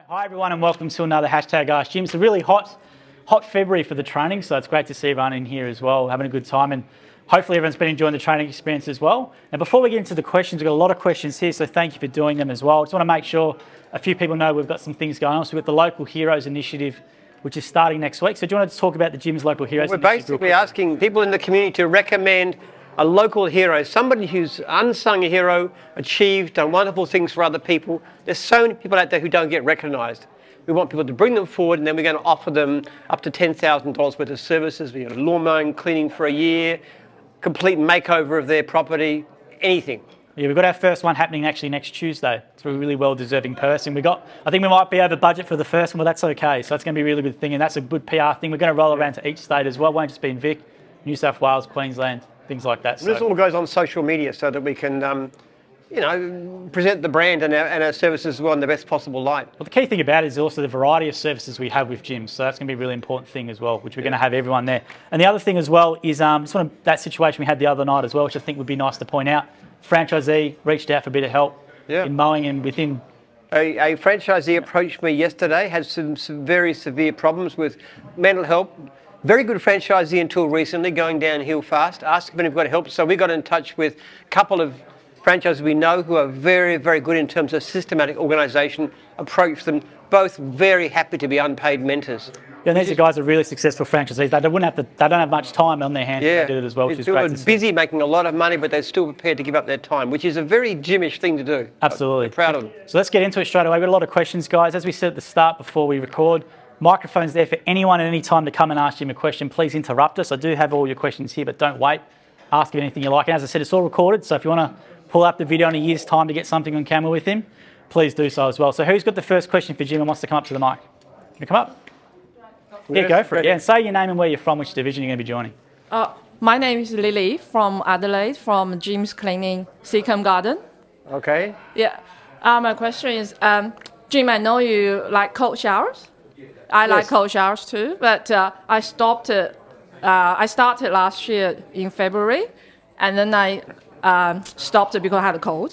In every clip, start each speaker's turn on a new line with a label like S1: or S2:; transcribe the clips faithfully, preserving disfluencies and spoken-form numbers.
S1: Hi everyone and welcome to another Hashtag Ask Jim. It's a really hot, hot February for the training, so it's great to see everyone in here as well, having a good time, and hopefully everyone's been enjoying the training experience as well. And before we get into the questions, we've got a lot of questions here, so thank you for doing them as well. Just want to make sure a few people know we've got some things going on. So we've got the Local Heroes Initiative, which is starting next week. So do you want to talk about the Gym's Local Heroes
S2: We're
S1: Initiative?
S2: basically asking people in the community to recommend a local hero, somebody who's unsung hero, achieved, done wonderful things for other people. There's so many people out there who don't get recognised. We want people to bring them forward, and then we're going to offer them up to ten thousand dollars worth of services. We have lawn mowing, cleaning for a year, complete makeover of their property, anything.
S1: Yeah, we've got our first one happening actually next Tuesday. It's a really well-deserving person. We got, I think we might be over budget for the first one, but that's okay. So that's going to be a really good thing, and that's a good P R thing. We're going to roll around to each state as well. It won't just be in Vic, New South Wales, Queensland, things like that. So.
S2: This all goes on social media so that we can, um, you know, present the brand and our, and our services as well in the best possible light.
S1: Well, the key thing about it is also the variety of services we have with gyms. So that's going to be a really important thing as well, which we're yeah. going to have everyone there. And the other thing as well is um, sort of that situation we had the other night as well, which I think would be nice to point out. Franchisee reached out for a bit of help yeah. in mowing and within.
S2: A, a franchisee approached me yesterday, had some, some very severe problems with mental health. Very good franchisee until recently, going downhill fast. Asked if anybody got help. So we got in touch with a couple of franchises we know who are very, very good in terms of systematic organisation. Approached them, both very happy to be unpaid mentors.
S1: Yeah, and these are guys who are really successful franchisees. They wouldn't have to, they don't have much time on their hands
S2: yeah.
S1: to do it as well, which
S2: it's
S1: is great to see.
S2: Busy making a lot of money, but they're still prepared to give up their time, which is a very Jimish thing to do.
S1: Absolutely.
S2: I'm proud of them.
S1: So let's get into it straight away. We've got a lot of questions, guys. As we said at the start before we record, microphone's there for anyone at any time to come and ask Jim a question. Please interrupt us. I do have all your questions here, but don't wait. Ask him anything you like. And as I said, it's all recorded, so if you want to pull up the video in a year's time to get something on camera with him, please do so as well. So who's got the first question for Jim and wants to come up to the mic? Can you come up? Yeah,
S2: yes,
S1: go for
S2: ready.
S1: it. Yeah, and say your name and where you're from, which division you're going to be joining.
S3: Uh, my name is Lily from Adelaide, from Jim's Cleaning, Seacombe Garden.
S2: Okay.
S3: Yeah. Uh, my question is, um, Jim, I know you like cold showers. I
S2: Yes.
S3: like cold showers too, but uh, I stopped it. Uh, I started last year in February, and then I um, stopped it because I had a cold,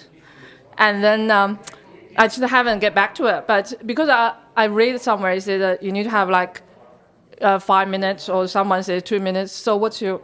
S3: and then um, I just haven't get back to it. But because I I read somewhere it said that you need to have like uh, five minutes, or someone said two minutes. So what's your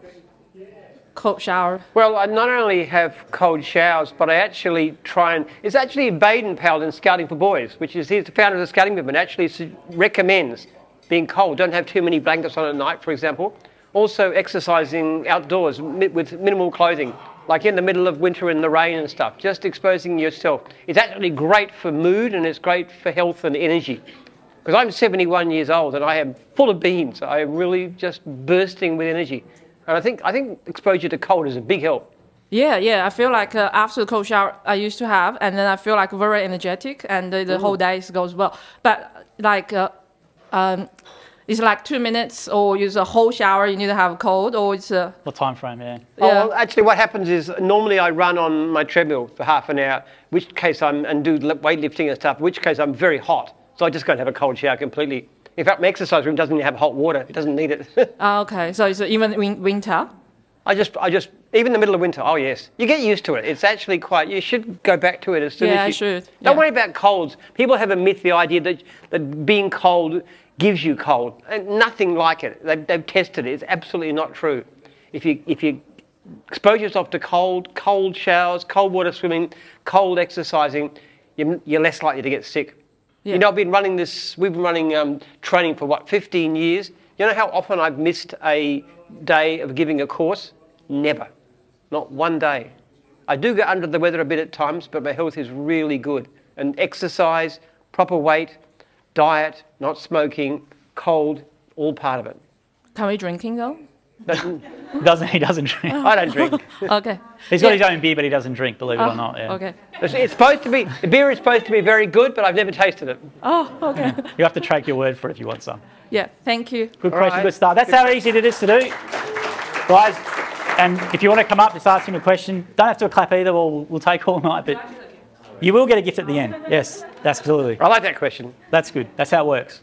S3: cold shower?
S2: Well, I not only have cold showers, but I actually try and... It's actually Baden Powell in Scouting for Boys, which is he's the founder of the Scouting Movement, actually su- recommends being cold. Don't have too many blankets on at night, for example. Also exercising outdoors mi- with minimal clothing, like in the middle of winter in the rain and stuff. Just exposing yourself. It's actually great for mood, and it's great for health and energy. Because I'm seventy-one years old and I am full of beans. I am really just bursting with energy. And I think I think exposure to cold is a big help.
S3: Yeah, yeah. I feel like uh, after the cold shower I used to have, and then I feel like very energetic, and the, the whole day goes well. But like, uh, um, it's like two minutes, or use a whole shower. You need to have cold, or it's a.
S1: What time frame? Yeah.
S2: Oh,
S3: Yeah.
S2: well, actually, what happens is normally I run on my treadmill for half an hour, which case I'm and do li- weightlifting and stuff. Which case I'm very hot, so I just go and have a cold shower completely. In fact, my exercise room doesn't have hot water; it doesn't need it.
S3: Ah, okay. So it's even win- winter.
S2: I just, I just, even in the middle of winter. Oh yes, you get used to it. It's actually quite. You should go back to it as soon
S3: Yeah,
S2: as you.
S3: I should.
S2: Don't
S3: Yeah.
S2: worry about colds. People have a myth, the idea that that being cold gives you cold, and nothing like it. They've, they've tested it. It's absolutely not true. If you if you expose yourself to cold, cold showers, cold water swimming, cold exercising, you're, you're less likely to get sick.
S3: Yeah.
S2: You know, I've been running this. We've been running um, training for what, fifteen years. You know how often I've missed a day of giving a course? Never, not one day. I do get under the weather a bit at times, but my health is really good. And exercise, proper weight, diet, not smoking, cold, all part of it.
S3: Can we drinking though?
S2: Doesn't-
S1: Doesn't he doesn't drink?
S2: I don't drink.
S3: Okay.
S1: He's got
S3: Yeah.
S1: his own beer, but he doesn't drink. Believe it
S3: Oh,
S1: or not. Yeah.
S3: Okay.
S2: It's, it's supposed to be, the beer is supposed to be very good, but I've never tasted it.
S3: Oh, okay.
S1: You have to take your word for it if you want some.
S3: Yeah. Thank you.
S1: Good
S2: All
S1: question,
S2: right.
S1: good start. That's how easy it is to do, guys. And if you want to come up, just ask him a question. Don't have to clap either. We'll we'll take all night, but you will get a gift at the end. Yes, absolutely.
S2: I like that question.
S1: That's good. That's how it works.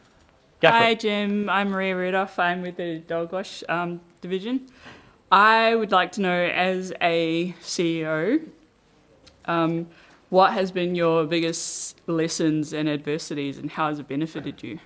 S1: Go for
S4: Hi
S1: it.
S4: Jim, I'm Maria Rudolph. I'm with the Dog Wash um, division. I would like to know, as a C E O, um, what has been your biggest lessons and adversities, and how has it benefited you?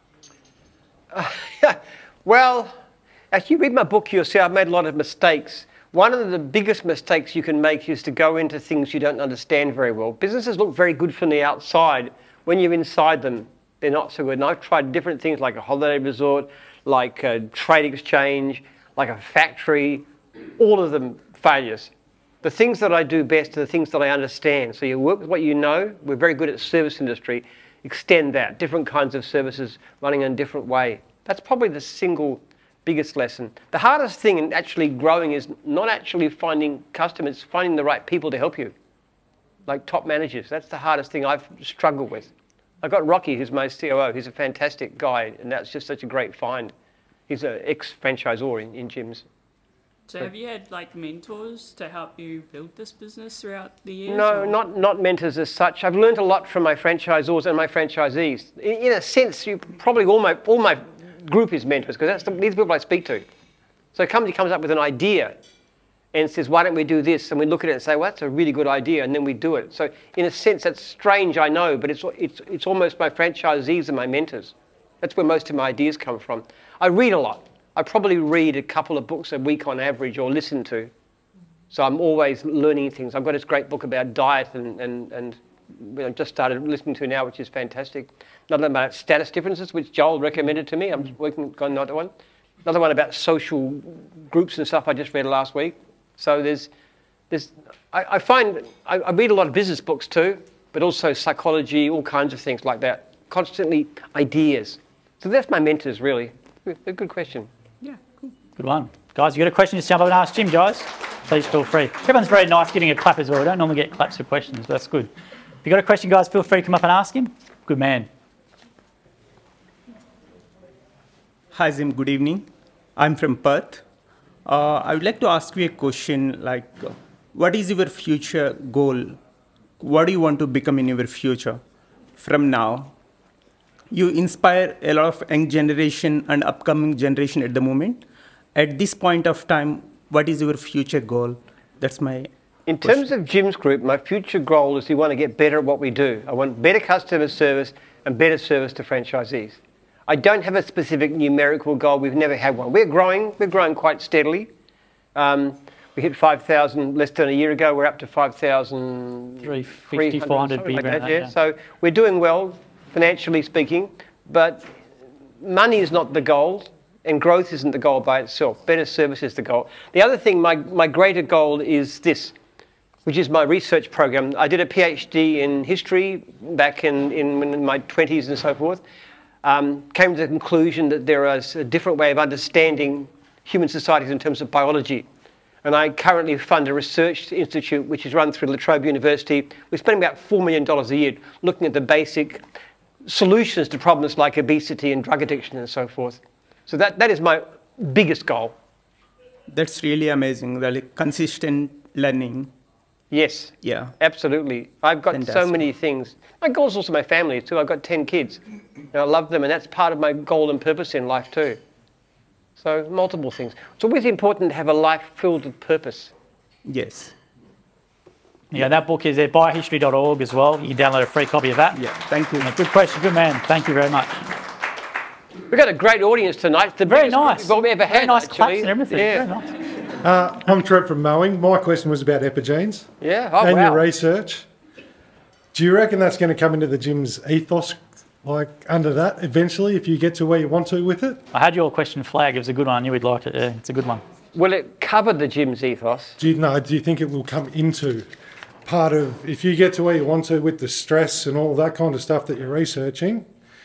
S2: Well, as you read my book, you'll see I've made a lot of mistakes. One of the biggest mistakes you can make is to go into things you don't understand very well. Businesses look very good from the outside. When you're inside them, they're not so good. And I've tried different things like a holiday resort, like a trade exchange, like a factory, all of them failures. The things that I do best are the things that I understand. So you work with what you know. We're very good at service industry. Extend that, different kinds of services running in a different way. That's probably the single biggest lesson. The hardest thing in actually growing is not actually finding customers, finding the right people to help you, like top managers. That's the hardest thing I've struggled with. I've got Rocky, who's my C O O. He's a fantastic guy, and that's just such a great find. He's an ex-franchisor in, in gyms.
S4: So have you had like mentors to help you build this business throughout the years?
S2: No,
S4: or?
S2: not not mentors as such. I've learned a lot from my franchisors and my franchisees. In, in a sense, you probably all my all my group is mentors, because that's the, these people I speak to. So a company comes up with an idea and says, why don't we do this? And we look at it and say, well, that's a really good idea, and then we do it. So in a sense, that's strange, I know, but it's it's it's almost my franchisees and my mentors. That's where most of my ideas come from. I read a lot. I probably read a couple of books a week on average, or listen to. So I'm always learning things. I've got this great book about diet and, and, and I've just started listening to now, which is fantastic. Another one about status differences, which Joel recommended to me. I'm working on another one. Another one about social groups and stuff I just read last week. So there's, there's I, I find, I, I read a lot of business books too, but also psychology, all kinds of things like that. Constantly ideas. So that's my mentors, really. A good question.
S4: Yeah, cool.
S1: Good one. Guys, you got a question, just jump up and ask Jim, guys. Please feel free. Everyone's very nice giving a clap as well. We don't normally get claps for questions, but that's good. If you've got a question, guys, feel free to come up and ask him. Good man.
S5: Hi, Jim. Good evening. I'm from Perth. Uh, I would like to ask you a question like, uh, what is your future goal? What do you want to become in your future from now? You inspire a lot of young generation and upcoming generation at the moment. At this point of time, what is your future goal? That's my
S2: In
S5: question.
S2: terms of Jim's Group, my future goal is we want to get better at what we do. I want better customer service and better service to franchisees. I don't have a specific numerical goal. We've never had one. We're growing. We're growing quite steadily. Um, we hit five thousand less than a year ago. We're up to five thousand
S1: three fifty, four hundred,
S2: like that,
S1: that,
S2: yeah.
S1: yeah.
S2: So we're doing well, financially speaking, but money is not the goal, and growth isn't the goal by itself. Better service is the goal. The other thing, my, my greater goal is this, which is my research program. I did a PhD in history back in, in, in my twenties and so forth. Um, came to the conclusion that there is a different way of understanding human societies in terms of biology. And I currently fund a research institute which is run through La Trobe University. We're spending about four million dollars a year looking at the basic solutions to problems like obesity and drug addiction and so forth. So that, that is my biggest goal.
S5: That's really amazing, really consistent learning.
S2: Yes,
S5: Yeah.
S2: absolutely. I've got so
S5: Fantastic.
S2: many things. My goal is also my family too. I've got ten kids. And I love them, and that's part of my goal and purpose in life too. So multiple things. It's always important to have a life filled with purpose.
S5: Yes.
S1: Yeah, that book is there, buy history dot org as well. You can download a free copy of that.
S5: Yeah. Thank you.
S1: Yeah, good question, good man. Thank you very much.
S2: We've got a great audience tonight. It's the
S1: Very
S2: biggest group
S1: nice.
S2: we've ever had,
S1: Very nice
S2: actually.
S1: claps and everything.
S2: Yeah,
S1: Very nice.
S6: Uh, I'm Trev from Mowing. My question was about Epigenes
S2: yeah. Oh,
S6: and
S2: wow.
S6: your research. Do you reckon that's going to come into the gym's ethos, like under that eventually, if you get to where you want to with it?
S1: I had your question flagged. It was a good one. I knew we'd like it. Yeah, it's a good one.
S2: Will it cover the gym's ethos?
S6: Do you know? Do you think it will come into part of, if you get to where you want to with the stress and all that kind of stuff that you're researching?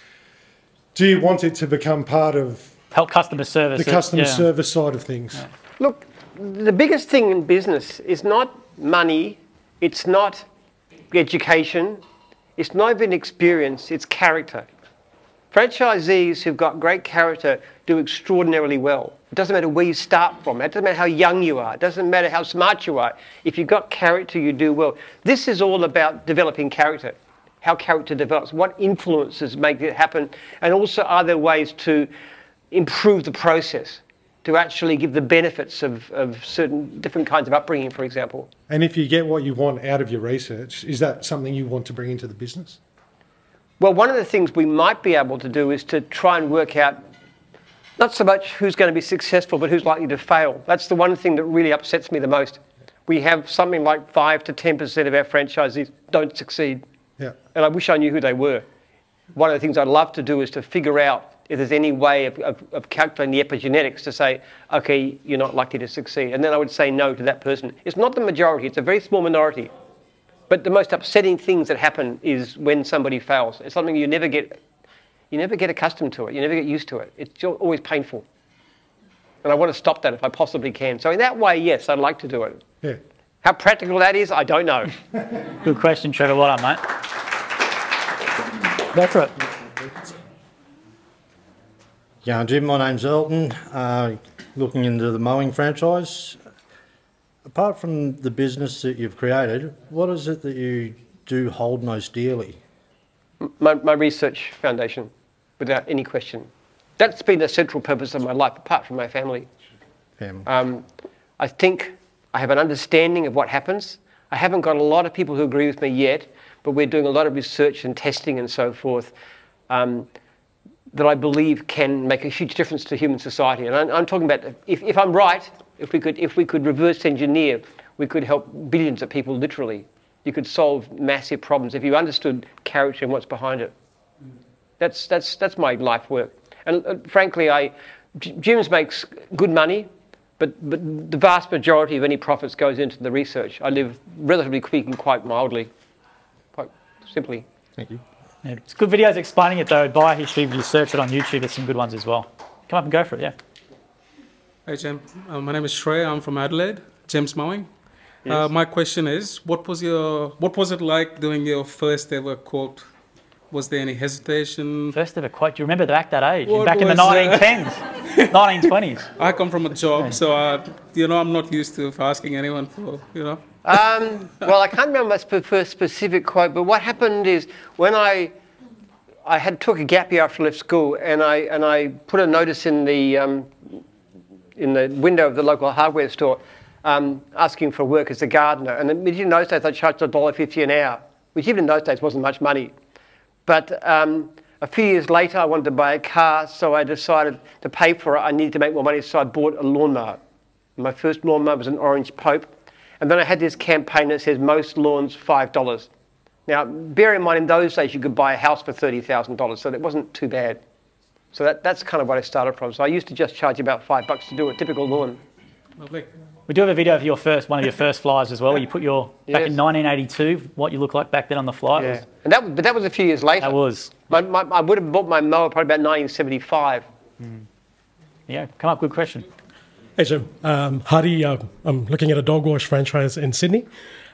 S6: Do you want it to become part of
S1: Help customer service.
S6: the customer
S1: yeah.
S6: service side of things?
S1: Yeah.
S2: Look, the biggest thing in business is not money, it's not education, it's not even experience, it's character. Franchisees who've got great character do extraordinarily well. It doesn't matter where you start from, it doesn't matter how young you are, it doesn't matter how smart you are. If you've got character, you do well. This is all about developing character, how character develops, what influences make it happen, and also are there ways to improve the process. to actually give the benefits of, of certain different kinds of upbringing, for example.
S6: And if you get what you want out of your research, is that something you want to bring into the business?
S2: Well, one of the things we might be able to do is to try and work out not so much who's going to be successful, but who's likely to fail. That's the one thing that really upsets me the most. We have something like five to ten percent of our franchisees don't succeed.
S6: Yeah.
S2: And I wish I knew who they were. One of the things I'd love to do is to figure out if there's any way of, of, of calculating the epigenetics to say, okay, you're not likely to succeed. And then I would say no to that person. It's not the majority, it's a very small minority. But the most upsetting things that happen is when somebody fails. It's something you never get, you never get accustomed to it. You never get used to it. It's always painful. And I want to stop that if I possibly can. So in that way, yes, I'd like to do it.
S6: Yeah.
S2: How practical that is, I don't know.
S1: Good question, Trevor. Well done, mate. Go for it.
S7: Yeah, Jim, my name's Elton. Uh, looking into the mowing franchise. Apart from the business that you've created, what is it that you do hold most dearly?
S2: My, my research foundation, without any question. That's been the central purpose of my life, apart from my family.
S7: Family.
S2: Um, I think I have an understanding of what happens. I haven't got a lot of people who agree with me yet, but we're doing a lot of research and testing and so forth um, that I believe can make a huge difference to human society. And I'm, I'm talking about, if, if I'm right, if we could if we could reverse engineer, we could help billions of people literally. You could solve massive problems if you understood character and what's behind it. That's that's that's my life work. And uh, frankly, I Jim's makes good money, but but the vast majority of any profits goes into the research. I live, relatively speaking, quite mildly, quite simply.
S7: Thank you.
S1: Yeah, it's good videos explaining it though. Biohistory, if you search it on YouTube, there's some good ones as well. Come up and go for it, yeah.
S8: Hi, Jim. Uh, my name is Shrey. I'm from Adelaide. James Mowing.
S2: Yes.
S8: Uh, my question is, what was your, what was it like doing your first ever quote? Was there any hesitation?
S1: First ever quote. Do you remember back that age?
S8: What
S1: Back in the
S8: was, uh,
S1: nineteen tens, nineteen twenties.
S8: I come from a job, so uh, you know I'm not used to asking anyone for, you know.
S2: Um, well, I can't remember my sp- first specific quote, but what happened is when I I had took a gap year after I left school, and I and I put a notice in the um, in the window of the local hardware store, um, asking for work as a gardener. And in those days, I charged a dollar fifty an hour, which even in those days wasn't much money. But um, a few years later, I wanted to buy a car, so I decided to pay for it. I needed to make more money, so I bought a lawnmower. My first lawnmower was an Orange Pope. And then I had this campaign that says most lawns five dollars. Now, bear in mind, in those days, you could buy a house for thirty thousand dollars, so that wasn't too bad. So that, that's kind of what I started from. So I used to just charge about five bucks to do a typical lawn.
S8: Lovely.
S1: We do have a video of your first, one of your first flyers as well. Where you put your, back
S2: Yes.
S1: in nineteen eighty-two, what you look like back then on the fly. It
S2: Yeah.
S1: was-
S2: And that, but that was a few years later.
S1: That was.
S2: My, my, I would have bought my mower probably about nineteen seventy-five.
S1: Yeah, come up, good question.
S9: Hey Jim, um, Hadi, uh, I'm looking at a dog wash franchise in Sydney.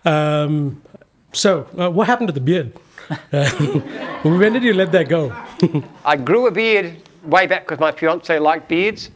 S9: Um, so, uh, what happened to the beard? Uh, when did you let that go?
S2: I grew a beard way back because my fiance liked beards.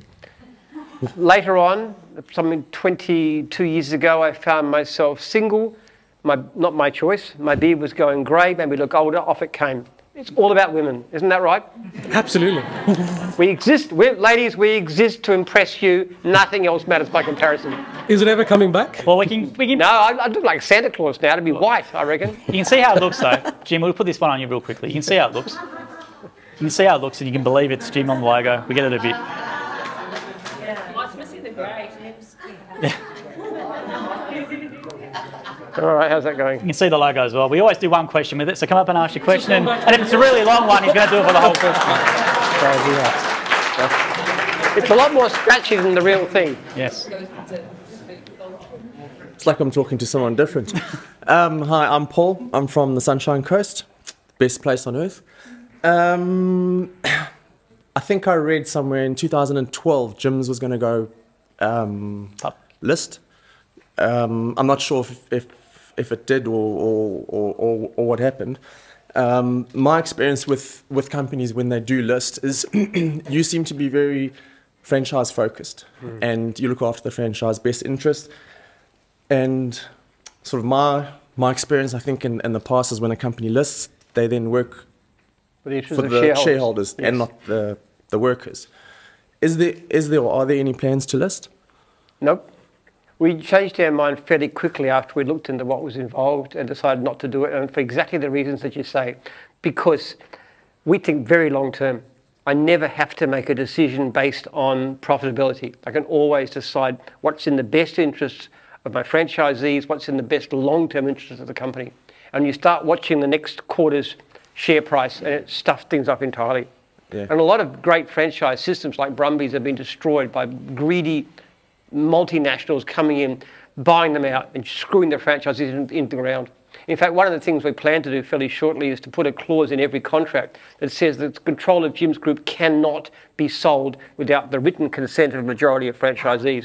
S2: Later on, something twenty-two years ago, I found myself single. My, not my choice. My beard was going grey, made me look older, off it came. It's all about women, isn't that right?
S9: Absolutely.
S2: We exist, we, ladies, we exist to impress you. Nothing else matters by comparison.
S9: Is it ever coming back?
S1: Well, we can, we can,
S2: No, I, I look like Santa Claus now, to be white, I reckon.
S1: you can see how it looks though. Jim, we'll put this one on you real quickly. You can see how it looks. You can see how it looks and you can believe it's Jim on the logo. We get it a bit.
S4: It's missing the grey.
S2: All right, how's that going?
S1: You can see the logo as well. We always do one question with it, so come up and ask your question. And, and if it's a really long one, he's going to do it for the whole question. So, yeah.
S2: It's a lot more scratchy than the real thing.
S1: Yes.
S10: It's like I'm talking to someone different. um, hi, I'm Paul. I'm from the Sunshine Coast, best place on earth. Um, I think I read somewhere in two thousand twelve Jim's was going to go um, list. Um, I'm not sure if, if if it did or or, or, or, or what happened. Um, my experience with, with companies when they do list is you seem to be very franchise focused mm. and you look after the franchise best interest. And sort of my my experience, I think, in, in the past is when a company lists, they then work
S2: For the,
S10: for
S2: of
S10: the
S2: shareholders,
S10: shareholders
S2: yes.
S10: and not the, the workers. Is there, is there, or are there any plans to list?
S2: Nope. We changed our mind fairly quickly after we looked into what was involved and decided not to do it, and for exactly the reasons that you say, because we think very long term. I never have to make a decision based on profitability. I can always decide what's in the best interests of my franchisees, what's in the best long-term interests of the company. And you start watching the next quarter's share price and it stuffs things up entirely.
S10: Yeah.
S2: And a lot of great franchise systems like Brumby's have been destroyed by greedy multinationals coming in, buying them out and screwing their franchises into in the ground. In fact, one of the things we plan to do fairly shortly is to put a clause in every contract that says that the control of Jim's Group cannot be sold without the written consent of a majority of franchisees.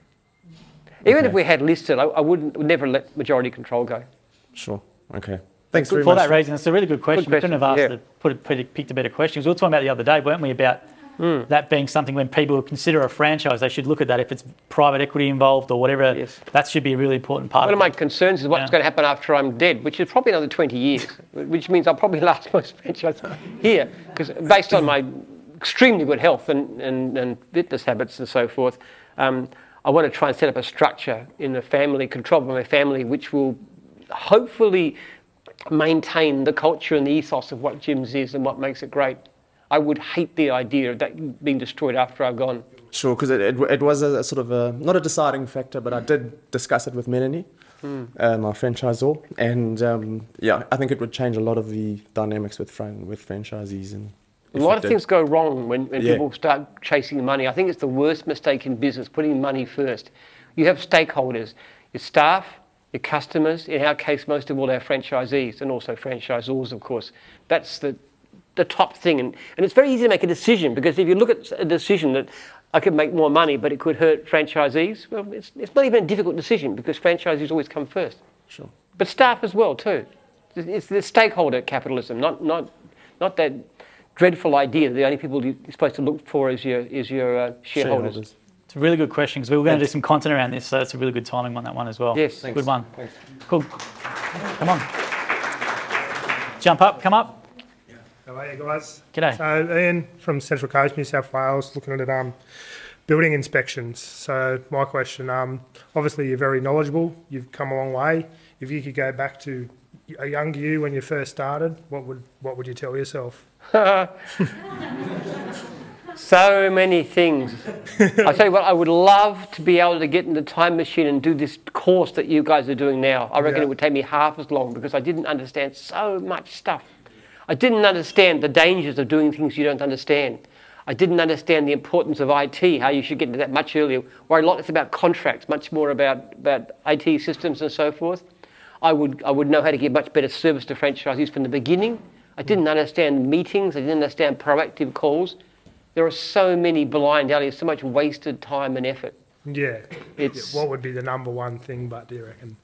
S2: Even
S10: Okay.
S2: if we had listed, I, I wouldn't would never let majority control go.
S10: Sure. Okay. Thanks
S1: For
S10: very much.
S1: that reason, it's a really good question.
S2: Good
S1: We couldn't have asked
S2: question,
S1: to put it, put it, picked a better question. 'Cause we were talking about the other day, weren't we, about
S2: Mm.
S1: that being something when people consider a franchise, they should look at that. If it's private equity involved or whatever,
S2: Yes.
S1: that should be a really important part
S2: One of
S1: of
S2: my
S1: it.
S2: concerns is what's
S1: Yeah.
S2: going to happen after I'm dead, which is probably another twenty years, which means I'll probably last most franchise here, because based on my extremely good health and, and, and fitness habits and so forth, um, I want to try and set up a structure in the family, controlled by my family, which will hopefully maintain the culture and the ethos of what Jim's is and what makes it great. I would hate the idea of that being destroyed after I've gone.
S10: Sure, because it, it, it was a, a sort of a, not a deciding factor, but I did discuss it with Melanie,
S2: Mm.
S10: uh, my franchisor, and um, yeah, I think it would change a lot of the dynamics with fran- with franchisees. And
S2: A
S10: if
S2: lot
S10: it
S2: of
S10: did-
S2: things go wrong when, when
S10: Yeah.
S2: people start chasing money. I think it's the worst mistake in business, putting money first. You have stakeholders, your staff, your customers, in our case, most of all our franchisees, and also franchisors, of course. That's the, the top thing. And, and it's very easy to make a decision, because if you look at a decision that I could make more money, but it could hurt franchisees, well, it's, it's not even a difficult decision, because franchisees always come first.
S10: Sure.
S2: But staff as well, too. It's the stakeholder capitalism, not, not, not that dreadful idea that the only people you're supposed to look for is your, is your uh, shareholders.
S10: Shareholders.
S1: It's a really good question because we were going to do some content around this, so it's a really good timing on that one as well.
S2: Yes.
S1: Good
S2: Thanks.
S1: one.
S2: Thanks.
S1: Cool. Come on. Jump up, come up.
S11: How are you guys?
S1: G'day.
S11: So Ian from Central Coast, New South Wales, looking at um, building inspections. So my question, um, obviously you're very knowledgeable, you've come a long way. If you could go back to a young you when you first started, what would what would you tell yourself?
S2: So many things. I tell you what, I would love to be able to get in the time machine and do this course that you guys are doing now. I reckon
S11: Yeah.
S2: it would take me half as long, because I didn't understand so much stuff. I didn't understand the dangers of doing things you don't understand. I didn't understand the importance of I T, how you should get into that much earlier. Where a lot is about contracts, much more about, about I T systems and so forth. I would, I would know how to give much better service to franchisees from the beginning. I didn't understand meetings. I didn't understand proactive calls. There are so many blind alleys, so much wasted time and effort.
S11: Yeah.
S2: It's-
S11: What would be the number one thing, but do you reckon?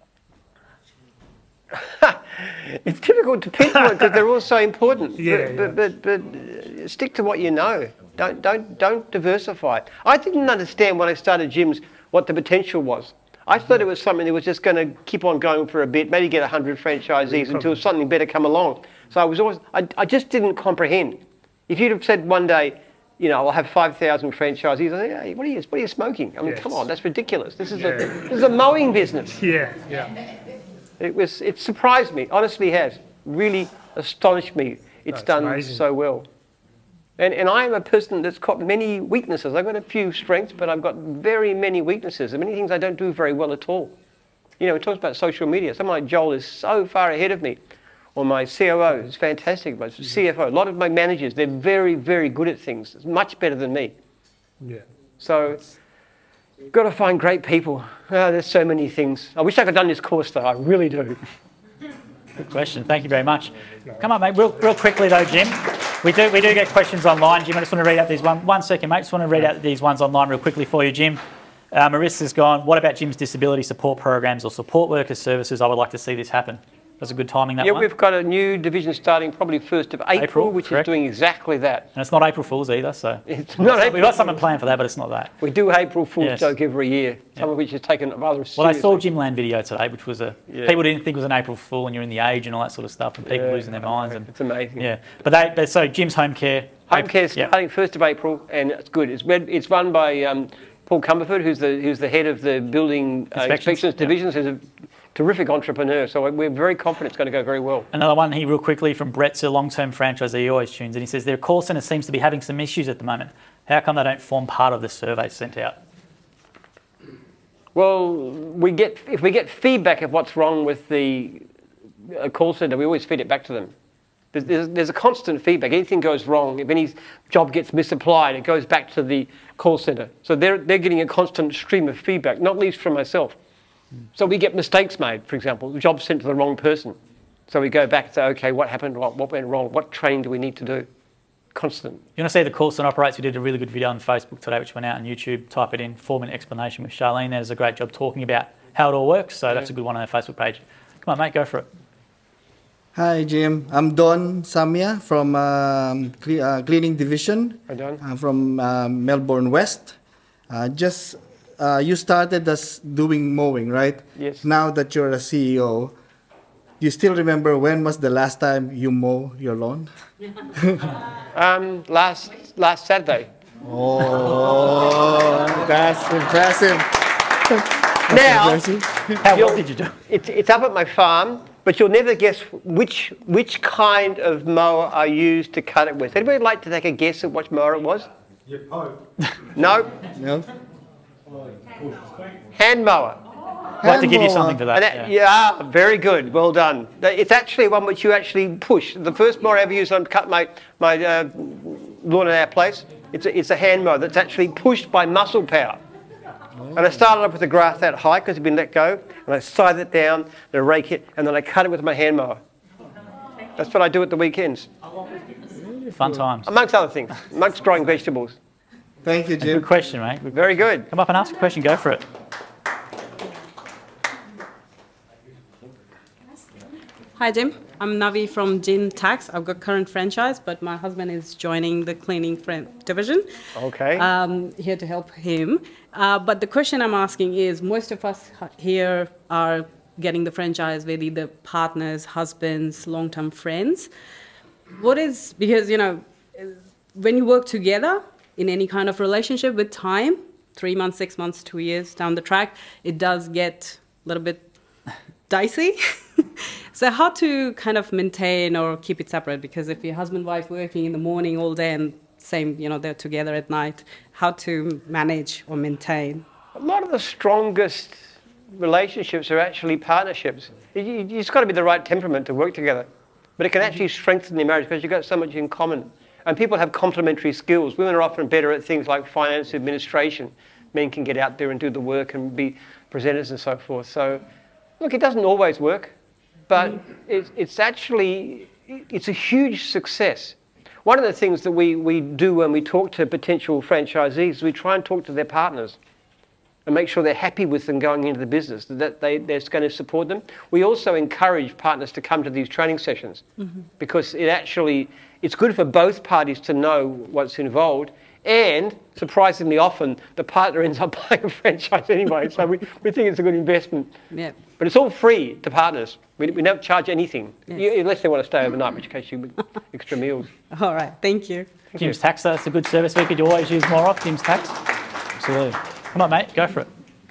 S2: It's difficult to pinpoint because they're all so important.
S11: Yeah,
S2: but, but, but, but uh, stick to what you know. Don't, don't, don't diversify. I didn't understand when I started gyms what the potential was. I thought it was something that was just going to keep on going for a bit, maybe get one hundred franchisees until something better come along. So I was always, I, I just didn't comprehend. If you'd have said one day, you know, I'll have five thousand franchisees, I think, hey, what are you, what are you smoking? I mean,
S11: Yes.
S2: come on, that's ridiculous. This is,
S11: Yeah.
S2: a, this is a mowing business.
S11: Yeah, yeah.
S2: It was, it surprised me, honestly has. Really astonished me. It's
S11: That's
S2: done
S11: amazing.
S2: so well. And, and I am a person that's got many weaknesses. I've got a few strengths, but I've got very many weaknesses. And many things I don't do very well at all. You know, it talks about social media. Someone like Joel is so far ahead of me. Or my C O O is fantastic. My C F O, a lot of my managers, they're very, very good at things. It's much better than me.
S11: Yeah.
S2: So, got to find great people. Oh, there's so many things. I wish I could have done this course, though. I really do.
S1: Good question. Thank you very much. Come on, mate. Real, real quickly though, Jim. We do we do get questions online, Jim. I just want to read out these one one second, mate. Just want to read out these ones online real quickly for you, Jim. Uh, Marissa's gone. What about Jim's disability support programs or support worker services? I would like to see this happen. That's a good timing, that
S2: Yeah,
S1: one.
S2: we've got a new division starting probably first of April,
S1: April,
S2: which
S1: correct.
S2: is doing exactly that.
S1: And it's not April Fool's either, so
S2: It's not
S1: we've
S2: April
S1: got something planned for that, but it's not that.
S2: We do April Fool's
S1: Yes.
S2: joke every year, some of which is taken rather seriously.
S1: Well, I saw Jim Land video today, which was a
S2: Yeah.
S1: people didn't think it was an April Fool, and you're in the age and all that sort of stuff, and people
S2: Yeah,
S1: losing their minds. And
S2: it's amazing.
S1: yeah, but they, they so Jim's Home Care
S2: Home Care's starting first of April, and it's good. It's read, it's run by um, Paul Cumberford, who's the who's the head of the building uh, inspections, inspections divisions. Who's a terrific entrepreneur. So we're very confident it's going to go very well.
S1: Another one here, real quickly, from Brett's a long-term franchisee. He always tunes in. He says their call centre seems to be having some issues at the moment. How come they don't form part of the survey sent out?
S2: Well, we get if we get feedback of what's wrong with the uh, call centre, we always feed it back to them. There's, there's, there's a constant feedback. Anything goes wrong, if any job gets misapplied, it goes back to the call centre. So they're, they're getting a constant stream of feedback, not least from myself. So we get mistakes made, for example, the job's sent to the wrong person. So we go back and say, okay, what happened, what, what went wrong, what training do we need to do? Constant.
S1: You want to see the call centre operates? We did a really good video on Facebook today, which went out on YouTube. Type it in, four-minute explanation with Charlene. There's a great job talking about how it all works. So that's a good one on our Facebook page. Come on, mate, go for it.
S12: Hi, Jim. I'm Don Samia from um, cle- uh, Cleaning Division.
S2: Hi, Don.
S12: I'm from uh, Melbourne West. Uh, just uh, you started as doing mowing, right?
S2: Yes.
S12: Now that you're a C E O, do you still remember when was the last time you mow your lawn?
S2: um, last last Saturday.
S12: Oh, that's impressive.
S2: Now,
S1: how well did you do?
S2: It's, it's up at my farm, but you'll never guess which which kind of mower I used to cut it with. Anybody like to take a guess at what mower it was?
S6: Your Pope.
S2: No.
S12: No.
S2: Hand mower.
S1: I'd like to give you something for that.
S2: that yeah. yeah, very good. Well done. It's actually one which you actually push. The first mower I ever used on cut my, my uh, lawn at our place, it's a, it's a hand mower that's actually pushed by muscle power. And I started up with the grass that high because it'd been let go, and I scythe it down, and I rake it, and then I cut it with my hand mower. That's what I do at the weekends.
S1: Fun times.
S2: Amongst other things, amongst growing vegetables.
S12: Thank you, Jim.
S1: Good question, mate.
S2: Very good.
S1: Come up and ask a question. Go for it.
S13: Hi, Jim. I'm Navi from Gin Tax. I've got current franchise, but my husband is joining the cleaning fran- division.
S2: Okay.
S13: Um, here to help him. Uh, but the question I'm asking is, most of us here are getting the franchise with either partners, husbands, long-term friends. What is, because, you know, when you work together in any kind of relationship with time, three months, six months, two years down the track, it does get a little bit dicey. So how to kind of maintain or keep it separate? Because if your husband and wife working in the morning all day and same, you know, they're together at night, how to manage or maintain?
S2: A lot of the strongest relationships are actually partnerships. You, you, you've just got to be the right temperament to work together. But it can actually strengthen the marriage because you've got so much in common. And people have complementary skills. Women are often better at things like finance administration. Men can get out there and do the work and be presenters and so forth. So, look, it doesn't always work, but it's, it's actually, it's a huge success. One of the things that we, we do when we talk to potential franchisees is we try and talk to their partners and make sure they're happy with them going into the business, that they, they're going to support them. We also encourage partners to come to these training sessions mm-hmm. because it actually, it's good for both parties to know what's involved, and surprisingly often the partner ends up buying a franchise anyway, so we, we think it's a good investment.
S13: Yeah.
S2: But it's all free to partners. We, we don't charge anything,
S13: yes.
S2: you, unless they want to stay overnight, in which case you would extra meals.
S13: All right, thank you.
S2: Thank
S1: Jim's
S2: you.
S1: Tax, that's a good service we could always use more of. Jim's Tax. Absolutely. Come on, mate, go for it.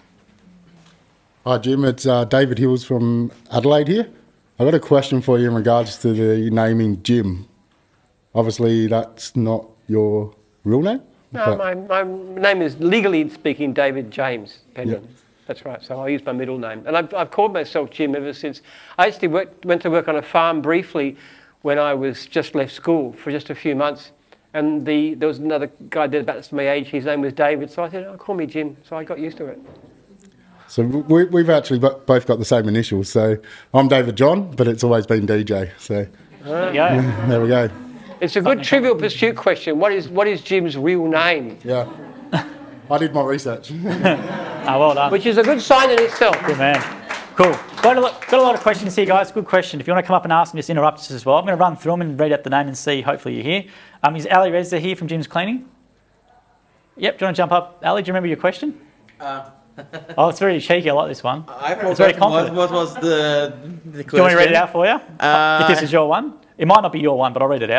S14: Hi, Jim. It's uh, David Hills from Adelaide here. I've got a question for you in regards to the naming Jim. Obviously, that's not your real name?
S2: No, my, my name is, legally speaking, David James Penman.
S14: Yep.
S2: That's right, so I use my middle name. And I've, I've called myself Jim ever since. I actually worked, went to work on a farm briefly when I was just left school for just a few months. And the, there was another guy there about my age, his name was David, so I said, oh, call me Jim. So I got used to it.
S14: So we, we've actually both got the same initials. So I'm David John, but it's always been D J. So
S2: There you go.
S14: There we go.
S2: It's a good Trivial Pursuit question. What is what is Jim's real name?
S14: Yeah. I did my research.
S1: Ah, well done.
S2: Which is a good sign in itself.
S1: Good man. Cool. Got a, lot, got a lot of questions here, guys. Good question. If you want to come up and ask them, just interrupt us as well. I'm going to run through them and read out the name and see. Hopefully you're here. Um, is Ali Reza here from Jim's Cleaning? Yep. Do you want to jump up? Ali, do you remember your question?
S15: Uh,
S1: oh, it's very cheeky. I like this one.
S15: I
S1: it's very
S15: forgot what,
S1: confident.
S15: what was the, the question.
S1: Do you want me to read it out for you?
S15: Uh,
S1: if this is your one. It might not be your one, but I'll read it out.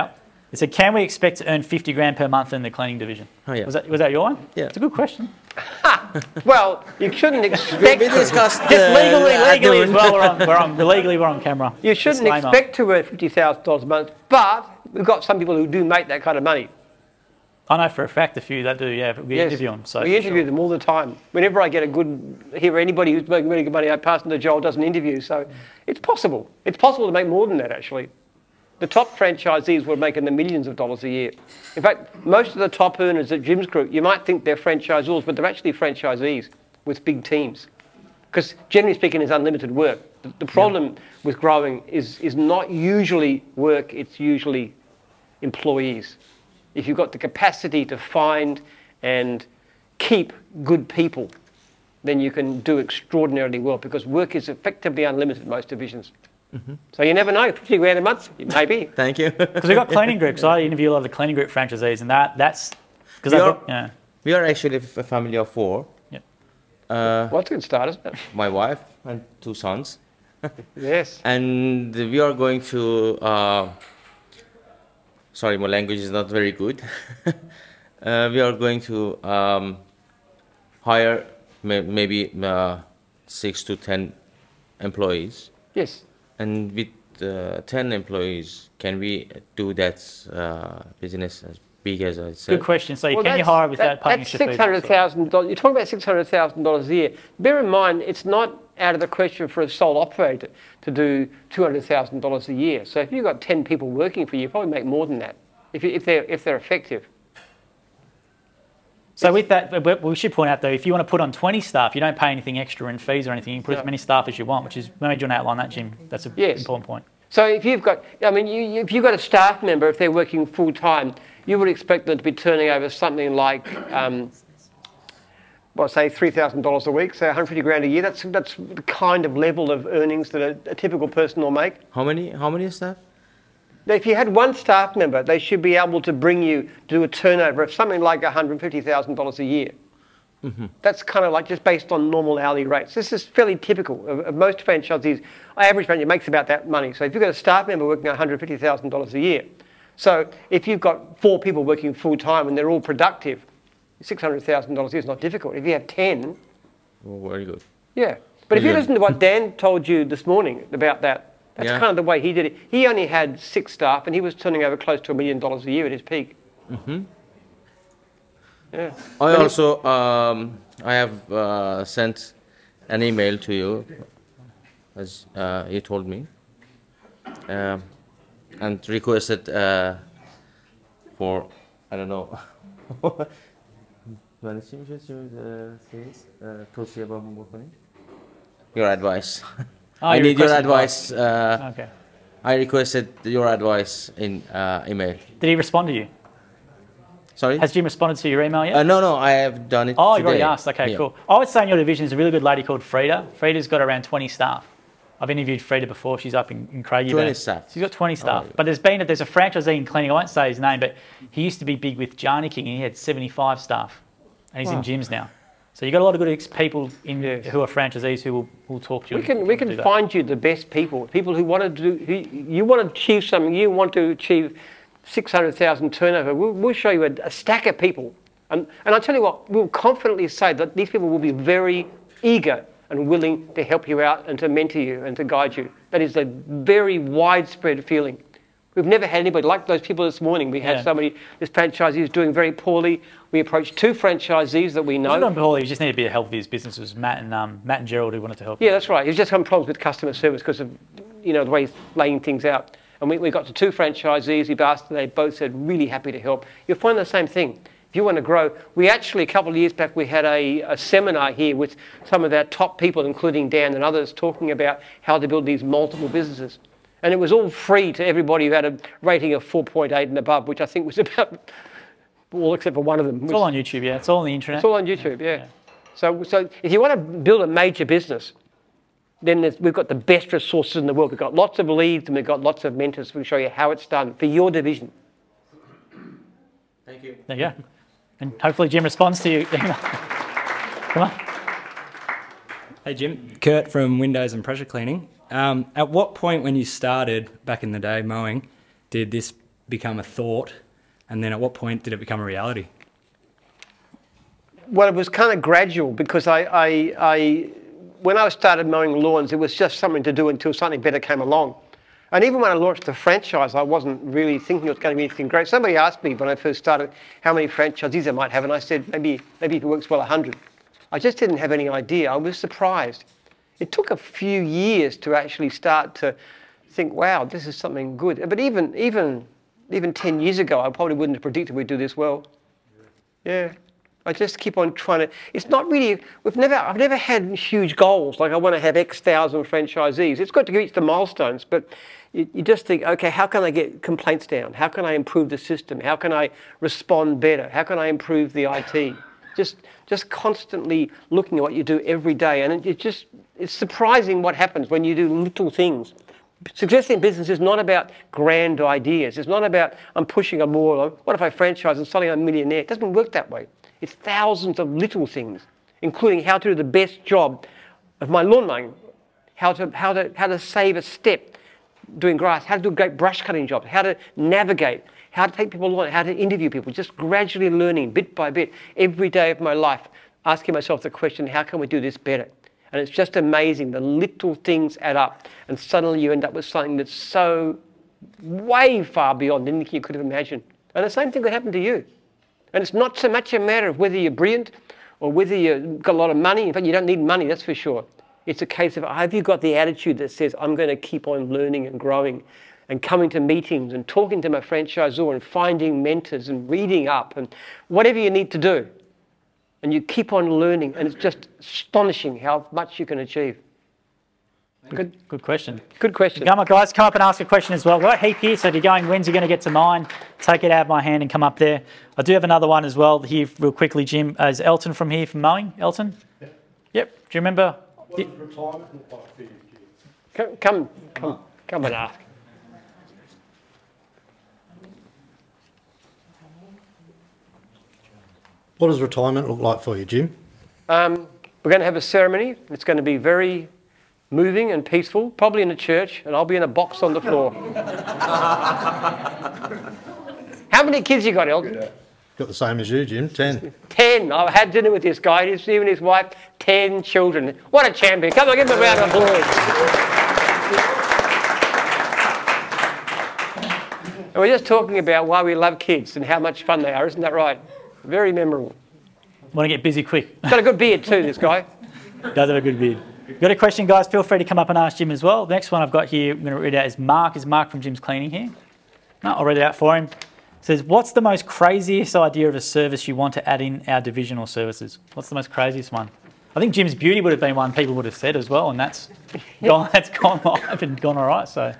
S1: It said, can we expect to earn fifty grand per month in the cleaning division?
S15: Oh, yeah.
S1: Was that, was that your one?
S15: Yeah.
S1: It's a good question.
S2: Well, you shouldn't expect
S15: we
S2: to.
S15: discussed
S1: Just legally,
S15: uh,
S1: legally as
S15: Adun.
S1: well. We're on, we're on, legally, we're on camera.
S2: You shouldn't
S1: Disclaimer.
S2: expect to earn fifty thousand dollars a month, but we've got some people who do make that kind of money.
S1: I know for a fact a few that do, yeah. We
S2: Yes.
S1: interview them. So
S2: we interview them all the time. Whenever I get a good, hear anybody who's making really good money, I pass them to Joel, does an interview. So it's possible. It's possible to make more than that, actually. The top franchisees were making the millions of dollars a year. In fact, most of the top earners at Jim's Group, you might think they're franchisors, but they're actually franchisees with big teams. Because generally speaking, it's unlimited work. The, the problem yeah. with growing is, is not usually work, it's usually employees. If you've got the capacity to find and keep good people, then you can do extraordinarily well, because work is effectively unlimited in most divisions. Mm-hmm. So you never know, fifty grand a month, maybe.
S15: Thank you.
S1: Because we've got cleaning groups. I interview a lot of the cleaning group franchisees, and that that's because
S15: we,
S1: got, yeah.
S15: we are actually a family of four.
S1: Yep.
S15: Uh,
S2: well, that's a good start, isn't it?
S15: My wife and two sons.
S2: Yes.
S15: And we are going to. Uh, sorry, my language is not very good. uh, we are going to um, hire may- maybe uh, six to ten employees.
S2: Yes.
S15: And with uh, ten employees, can we do that uh, business as big as I said?
S1: Good question. So
S2: Well,
S1: can you
S2: that's-
S1: hire without
S2: that,
S1: paying
S2: that's
S1: extra fees?
S2: six hundred thousand dollars. You're talking about six hundred thousand dollars a year. Bear in mind, it's not out of the question for a sole operator to do two hundred thousand dollars a year. So if you've got ten people working for you, you probably make more than that if, you, if, they're, if they're effective.
S1: So with that, we- we should point out though, if you want to put on twenty staff, you don't pay anything extra in fees or anything. You can put
S2: No.
S1: as many staff as you want, which is, maybe do you want to outline that, Jim? That's an
S2: Yes.
S1: important point.
S2: So if you've got, I mean, you, you- if you've got a staff member, if they're working full time, you would expect them to be turning over something like, um, well, say three thousand dollars a week, say one hundred fifty grand a year. That's that's the kind of level of earnings that a, a typical person will make.
S15: How many? How many staff?
S2: Now, if you had one staff member, they should be able to bring you to a turnover of something like one hundred fifty thousand dollars a year.
S15: Mm-hmm.
S2: That's kind of like just based on normal hourly rates. This is fairly typical of, of most franchisees. Our average franchisee makes about that money. So if you've got a staff member working one hundred fifty thousand dollars a year, so if you've got four people working full time and they're all productive, six hundred thousand dollars is not difficult. If you have ten,
S15: Oh, very good.
S2: yeah. But if you
S15: Very
S2: listen to what Dan told you this morning about that, that's
S15: Yeah.
S2: kind of the way he did it. He only had six staff and he was turning over close to a million dollars a year at his peak.
S15: Mm-hmm.
S2: Yeah.
S15: I
S2: But
S15: also um, I have uh, sent an email to you, as uh, you told me, um, and requested uh, for I don't know. Your advice.
S1: Oh,
S15: I
S1: you
S15: need your
S1: requested
S15: advice.
S1: advice.
S15: Uh,
S1: Okay.
S15: I requested your advice in uh, email.
S1: Did he respond to you?
S15: Sorry?
S1: Has Jim responded to your email yet?
S15: Uh, no, no, I have done it.
S1: Oh,
S15: today.
S1: you've already asked. Okay,
S15: Yeah.
S1: cool. I would say in your division is a really good lady called Frida. Frida's got around twenty staff. I've interviewed Frida before. She's up in, in Craigie.
S15: twenty staff.
S1: She's got twenty staff.
S15: Oh.
S1: But there's been a, there's a franchisee in cleaning. I won't say his name, but he used to be big with Jarny King, and he had seventy-five staff, and he's
S2: Wow.
S1: in gyms now. So you've got a lot of good ex- people in who are franchisees who will, will talk to you.
S2: We can we
S1: and do
S2: can
S1: that.
S2: find you the best people, people who want to do. Who, you want to achieve something. You want to achieve six hundred thousand turnover. We'll, we'll show you a, a stack of people, and and I tell you what, we'll confidently say that these people will be very eager and willing to help you out and to mentor you and to guide you. That is a very widespread feeling. We've never had anybody like those people this morning. We had
S1: Yeah.
S2: somebody, this franchisee is doing very poorly. We approached two franchisees that we
S1: He's
S2: know.
S1: not poorly. He just needed to be the help of his business. It was Matt and um, Matt and Gerald who wanted to help.
S2: Yeah, that's right. He's just having problems with customer service because of, you know, the way he's laying things out. And we, we got to two franchisees. We've asked, and they both said, really happy to help. You'll find the same thing. If you want to grow, we actually, a couple of years back, we had a, a seminar here with some of our top people, including Dan and others, talking about how to build these multiple businesses. And it was all free to everybody who had a rating of four point eight and above, which I think was about all except for one of them.
S1: It's all on YouTube, yeah. It's all on the internet.
S2: It's all on YouTube, yeah. So, so if you want to build a major business, then there's, we've got the best resources in the world. We've got lots of leads and we've got lots of mentors who can show you how it's done for your division.
S15: Thank you.
S1: There you go. And hopefully Jim responds to you. Come on.
S16: Hey Jim, Kurt from Windows and Pressure Cleaning. Um, at what point when you started back in the day mowing, did this become a thought, and then at what point did it become a reality?
S2: Well, it was kind of gradual because I, I, I, when I started mowing lawns, it was just something to do until something better came along. And even when I launched the franchise, I wasn't really thinking it was going to be anything great. Somebody asked me when I first started how many franchisees I might have, and I said maybe, maybe if it works well, one hundred. I just didn't have any idea. I was surprised. It took a few years to actually start to think, wow, this is something good. But even, even, even ten years ago, I probably wouldn't have predicted we'd do this well. Yeah. I just keep on trying to, it's not really, we've never, I've never had huge goals, like I want to have X thousand franchisees. It's good to reach the milestones, but you, you just think, okay, how can I get complaints down? How can I improve the system? How can I respond better? How can I improve the I T? Just, just constantly looking at what you do every day. And it, it just, it's surprising what happens when you do little things. Success in business is not about grand ideas. It's not about, I'm pushing a more, what if I franchise and suddenly I'm a millionaire? It doesn't work that way. It's thousands of little things, including how to do the best job of my lawn mowing, how to, how to, how to save a step doing grass, how to do a great brush cutting job, how to navigate, how to take people along, how to interview people, just gradually learning bit by bit every day of my life, asking myself the question, how can we do this better? And it's just amazing. The little things add up, and suddenly you end up with something that's so way far beyond anything you could have imagined. And the same thing could happen to you. And it's not so much a matter of whether you're brilliant or whether you've got a lot of money. In fact, you don't need money, that's for sure. It's a case of, have you got the attitude that says, I'm going to keep on learning and growing and coming to meetings and talking to my franchisor and finding mentors and reading up and whatever you need to do. And you keep on learning, and it's just astonishing how much you can achieve. Good,
S1: good question.
S2: Good question.
S1: Come on, guys, come up and ask a question as well. We've got a heap here, so if you're going, when's he going to get to mine? Take it out of my hand and come up there. I do have another one as well here, real quickly, Jim. Uh, is Elton from here from mowing? Elton? Yep. Yep. Do you remember?
S6: What does retirement look like for you kids?
S2: Come, come, come, come and ask.
S7: What does retirement look like for you, Jim?
S2: Um, we're going to have a ceremony. It's going to be very moving and peaceful, probably in a church, and I'll be in a box on the floor. How many kids you got, Elton?
S7: Got the same as you, Jim, ten.
S2: Ten. I had dinner with this guy, his, even his wife, ten children. What a champion. Come on, give him a round of applause. And we're just talking about why we love kids and how much fun they are, isn't that right? Very memorable.
S1: Want to get busy quick.
S2: Got a good beard too, this guy.
S1: Does have a good beard. Got a question, guys? Feel free to come up and ask Jim as well. The next one I've got here, I'm going to read out is Mark. Is Mark from Jim's Cleaning here? No, I'll read it out for him. It says, what's the most craziest idea of a service you want to add in our divisional services? What's the most craziest one? I think Jim's Beauty would have been one people would have said as well, and that's gone, that's gone live and gone all right. So,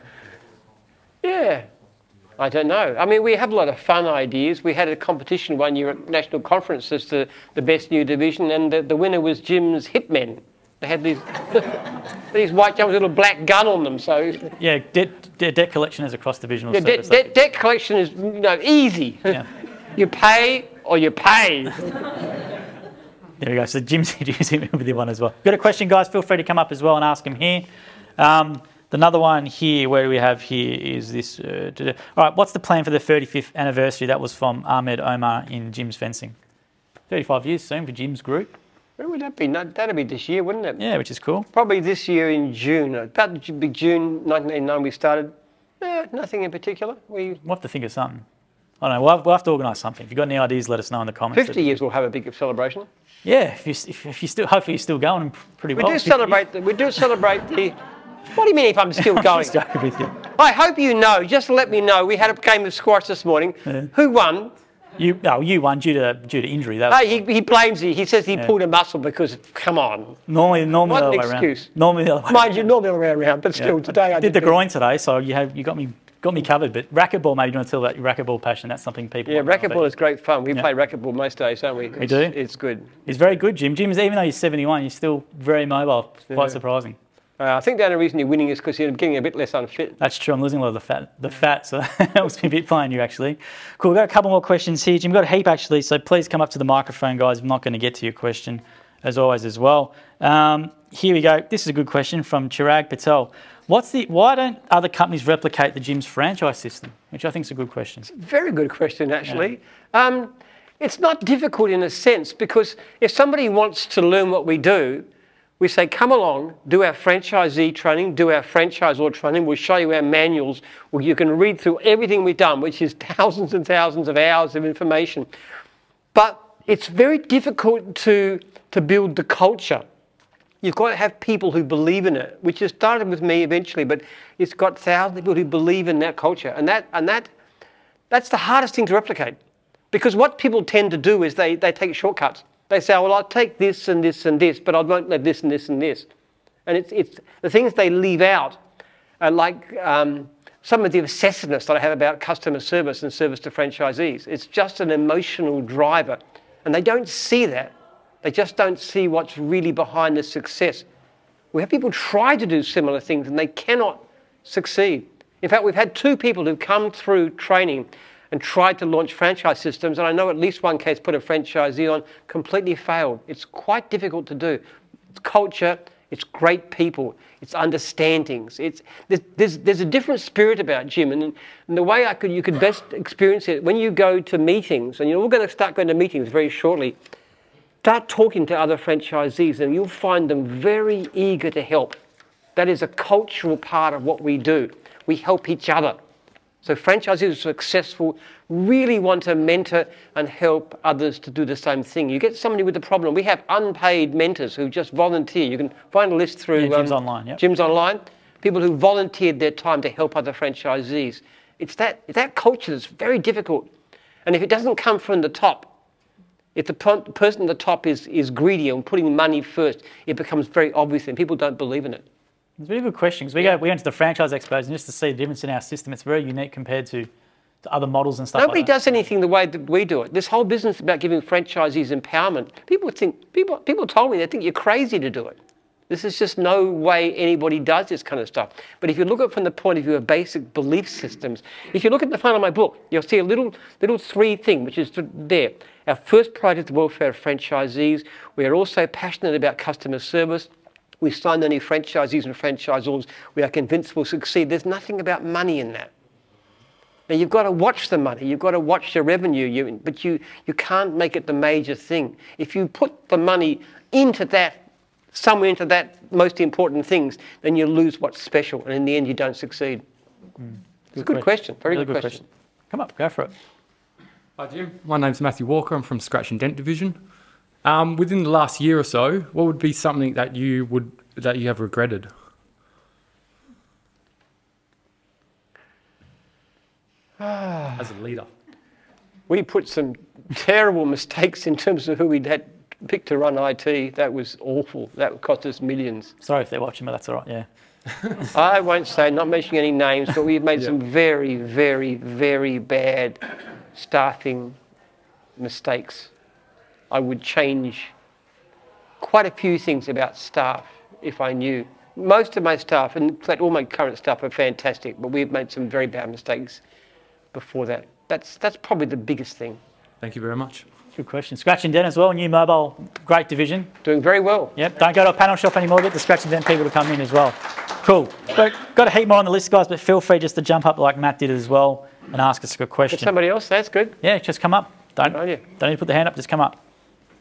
S2: yeah. I don't know. I mean, we have a lot of fun ideas. We had a competition one year at National Conference as the, the best new division, and the, the winner was Jim's Hitmen. They had these these white jumpers with a little black gun on them. So
S1: yeah, debt, debt, debt collection is a cross-divisional
S2: yeah,
S1: service.
S2: Debt, debt, debt collection is you know easy. Yeah. You pay or you pay.
S1: There we go. So Jim's using with the one as well. Got a question, guys? Feel free to come up as well and ask him here. Um, Another one here, where do we have here is this. Uh, all right, what's the plan for the thirty-fifth anniversary? That was from Ahmed Omar in Jim's Fencing. thirty-five years soon for Jim's group.
S2: Where would that be? No, that'd be this year, wouldn't it?
S1: Yeah, which is cool.
S2: Probably this year in June. About June nineteen eighty-nine we started. Eh, nothing in particular. We
S1: We'll have to think of something. I don't know. We'll have, we'll have to organise something. If you've got any ideas, let us know in the comments.
S2: fifty years we'll have a big celebration.
S1: Yeah, if you, if, if you still, hopefully you're still going pretty
S2: we
S1: well.
S2: Do celebrate the, we do celebrate the... What do you mean if I'm still going?
S1: I'm just joking with you.
S2: I hope you know, just to let me know, we had a game of squash this morning. Yeah. Who won?
S1: You, no, you won due to due to injury. That was
S2: hey, he, he blames you. He says he yeah. pulled a muscle because, come on.
S1: Normally, normally
S2: what
S1: the
S2: an
S1: other
S2: excuse.
S1: way around. Normally the other way
S2: Mind you, normally the other way around, but still,
S1: yeah.
S2: today I,
S1: I did the groin today, so you have you got me got me covered. But racquetball, maybe you want to tell about your racquetball passion. That's something people.
S2: Yeah, racquetball is great fun. We
S1: yeah.
S2: play racquetball most days, don't we?
S1: We
S2: it's,
S1: do.
S2: It's good.
S1: He's very good, Jim. Jim's even though he's seventy-one, he's still very mobile. Quite yeah. surprising.
S2: Uh, I think the only reason you're winning is because you're getting a bit less unfit.
S1: That's true. I'm losing a lot of the fat, the fat, so that helps me a bit playing you, actually. Cool. We've got a couple more questions here. Jim, we've got a heap, actually, so please come up to the microphone, guys. I'm not going to get to your question, as always, as well. Um, here we go. This is a good question from Chirag Patel. What's the? Why don't other companies replicate the gym's franchise system? Which I think is a good question.
S2: Very good question, actually. Yeah. Um, it's not difficult in a sense, because if somebody wants to learn what we do, we say, come along, do our franchisee training, do our franchisor training. We'll show you our manuals. Well, you can read through everything we've done, which is thousands and thousands of hours of information. But it's very difficult to, to build the culture. You've got to have people who believe in it, which has started with me eventually, but it's got thousands of people who believe in that culture. And that and that that's the hardest thing to replicate. Because what people tend to do is they, they take shortcuts. They say, well, I'll take this and this and this, but I won't let this and this and this. And it's it's the things they leave out are like um, some of the obsessiveness that I have about customer service and service to franchisees. It's just an emotional driver. And they don't see that. They just don't see what's really behind the success. We have people try to do similar things and they cannot succeed. In fact, we've had two people who've come through training and tried to launch franchise systems, and I know at least one case put a franchisee on, completely failed. It's quite difficult to do. It's culture, it's great people, it's understandings. It's, there's, there's, there's a different spirit about gym, and, and the way I could, you could best experience it, when you go to meetings, and you're all going to start going to meetings very shortly, start talking to other franchisees and you'll find them very eager to help. That is a cultural part of what we do. We help each other. So franchisees who are successful really want to mentor and help others to do the same thing. You get somebody with a problem. We have unpaid mentors who just volunteer. You can find a list through
S1: yeah, Gyms
S2: um,
S1: Online. Yep.
S2: Gyms Online. People who volunteered their time to help other franchisees. It's that, it's that culture that's very difficult. And if it doesn't come from the top, if the person at the top is, is greedy and putting money first, it becomes very obvious and people don't believe in it.
S1: It's a really good question, because we, go, we went to the franchise expos and just to see the difference in our system, it's very unique compared to, to other models and stuff
S2: Nobody
S1: like that.
S2: does anything the way that we do it. This whole business is about giving franchisees empowerment. People think, people, people told me they think you're crazy to do it. This is just no way anybody does this kind of stuff. But if you look at it from the point of view of basic belief systems, if you look at the front of my book, you'll see a little, little three thing, which is there. Our first priority is the welfare of franchisees. We are also passionate about customer service. We sign any franchisees and franchisors we are convinced will succeed. There's nothing about money in that. Now, you've got to watch the money. You've got to watch the revenue, you, but you, you can't make it the major thing. If you put the money into that, somewhere into that most important things, then you lose what's special, and in the end, you don't succeed. Mm. It's a good question. Very
S1: really
S2: good,
S1: good
S2: question.
S1: question. Come up, go for it.
S17: Hi, Jim. My name's Matthew Walker. I'm from Scratch and Dent Division. Um, within the last year or so, what would be something that you would that you have regretted? As a leader,
S2: we put some terrible mistakes in terms of who we had picked to run I T. That was awful. That would cost us millions.
S1: Sorry if they're watching, but that's all right. Yeah.
S2: I won't say, not mentioning any names, but we've made
S1: yeah.
S2: some very, very, very bad staffing mistakes. I would change quite a few things about staff if I knew. Most of my staff, and in fact all my current staff are fantastic, but we've made some very bad mistakes before that. That's, that's probably the biggest thing.
S17: Thank you very much.
S1: Good question. Scratch and Dent as well, new mobile, great division.
S2: Doing very well.
S1: Yep, don't go to a panel shop anymore, get the Scratch and Dent people to come in as well. Cool. But got a heap more on the list, guys, but feel free just to jump up like Matt did as well and ask us a good question.
S2: Get somebody else, that's good.
S1: Yeah, just come up. Don't,
S2: Oh, yeah.
S1: don't need to put the hand up, just come up.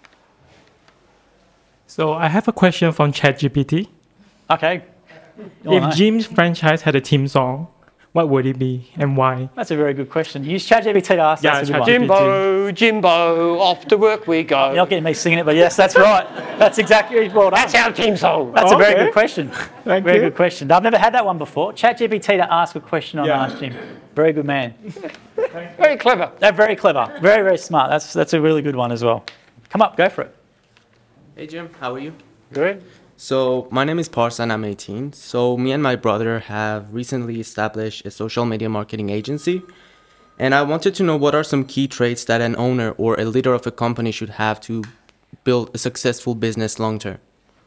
S18: So I have a question from ChatGPT.
S1: Okay.
S18: If Jim's franchise had a theme song, what would it be and why?
S1: That's a very good question. Use ChatGPT to ask.
S18: Yeah,
S1: that's a good one.
S2: Jimbo, Jimbo, off to work we go.
S1: You're not getting me singing it, but yes, that's right. That's exactly well done.
S2: That's our team song.
S1: That's
S18: Oh,
S1: a very
S18: okay.
S1: good question.
S18: Thank
S1: very
S18: you.
S1: good question. I've never had that one before. ChatGPT to ask a question on
S18: Yeah.
S1: Ask Jim. Very good man.
S2: Very clever.
S1: They're very clever. Very, very smart. That's that's a really good one as well. Come up, go for it.
S10: Hey Jim, how are you?
S2: Good.
S10: So my name is Pars and I'm eighteen. So me and my brother have recently established a social media marketing agency. And I wanted to know what are some key traits that an owner or a leader of a company should have to build a successful business long term?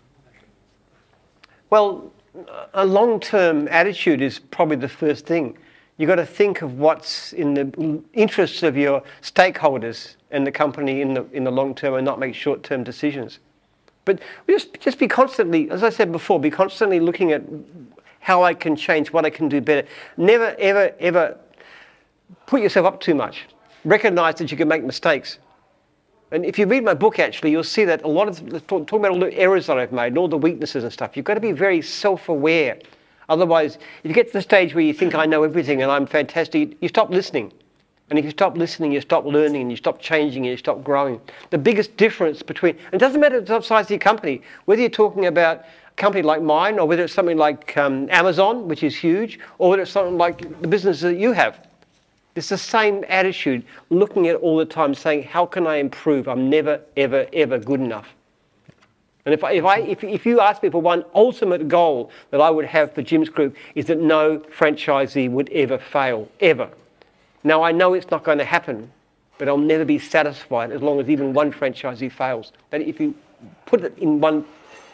S2: Well, a long-term attitude is probably the first thing. You've got to think of what's in the interests of your stakeholders and the company in the in the long term and not make short-term decisions. But just, just be constantly, as I said before, be constantly looking at how I can change, what I can do better. Never, ever, ever put yourself up too much. Recognise that you can make mistakes. And if you read my book, actually, you'll see that a lot of, talk, talk about all the errors that I've made and all the weaknesses and stuff. You've got to be very self-aware. Otherwise, if you get to the stage where you think I know everything and I'm fantastic, you stop listening. And if you stop listening, you stop learning, and you stop changing, and you stop growing. The biggest difference between, and it doesn't matter the size of your company, whether you're talking about a company like mine, or whether it's something like um, Amazon, which is huge, or whether it's something like the business that you have. It's the same attitude, looking at it all the time, saying, how can I improve? I'm never, ever, ever good enough. And if, I, if, I, if, if you ask me for one ultimate goal that I would have for Jim's Group, is that no franchisee would ever fail, ever. Now, I know it's not going to happen, but I'll never be satisfied as long as even one franchisee fails. But if you put it in one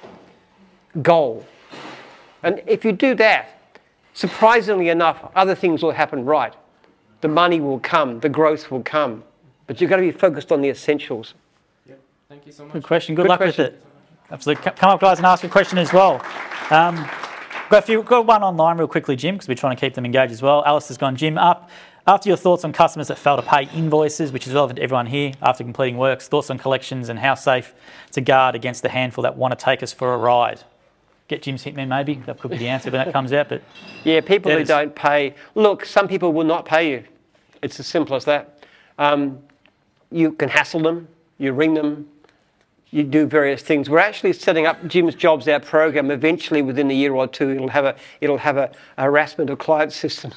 S2: goal, and if you do that, surprisingly enough, other things will happen right. The money will come, the growth will come, but you've got to be focused on the essentials.
S17: Yep. Thank you so much.
S1: Good question. Good,
S2: Good
S1: luck
S2: question.
S1: with it. Absolutely. Come up, guys, and ask a question as well. Um, got a few. Got one online real quickly, Jim, because we're trying to keep them engaged as well. Alice has gone, Jim, up. After your thoughts on customers that fail to pay invoices, which is relevant to everyone here after completing works, thoughts on collections and how safe to guard against the handful that want to take us for a ride. Get Jim's hitman, maybe. That could be the answer when that comes out. But
S2: yeah, people who
S1: debtors.
S2: don't pay. Look, some people will not pay you. It's as simple as that. Um, you can hassle them. You ring them. You do various things. We're actually setting up Jim's Jobs, our program. Eventually, within a year or two, it'll have a it'll have a, a harassment of client system.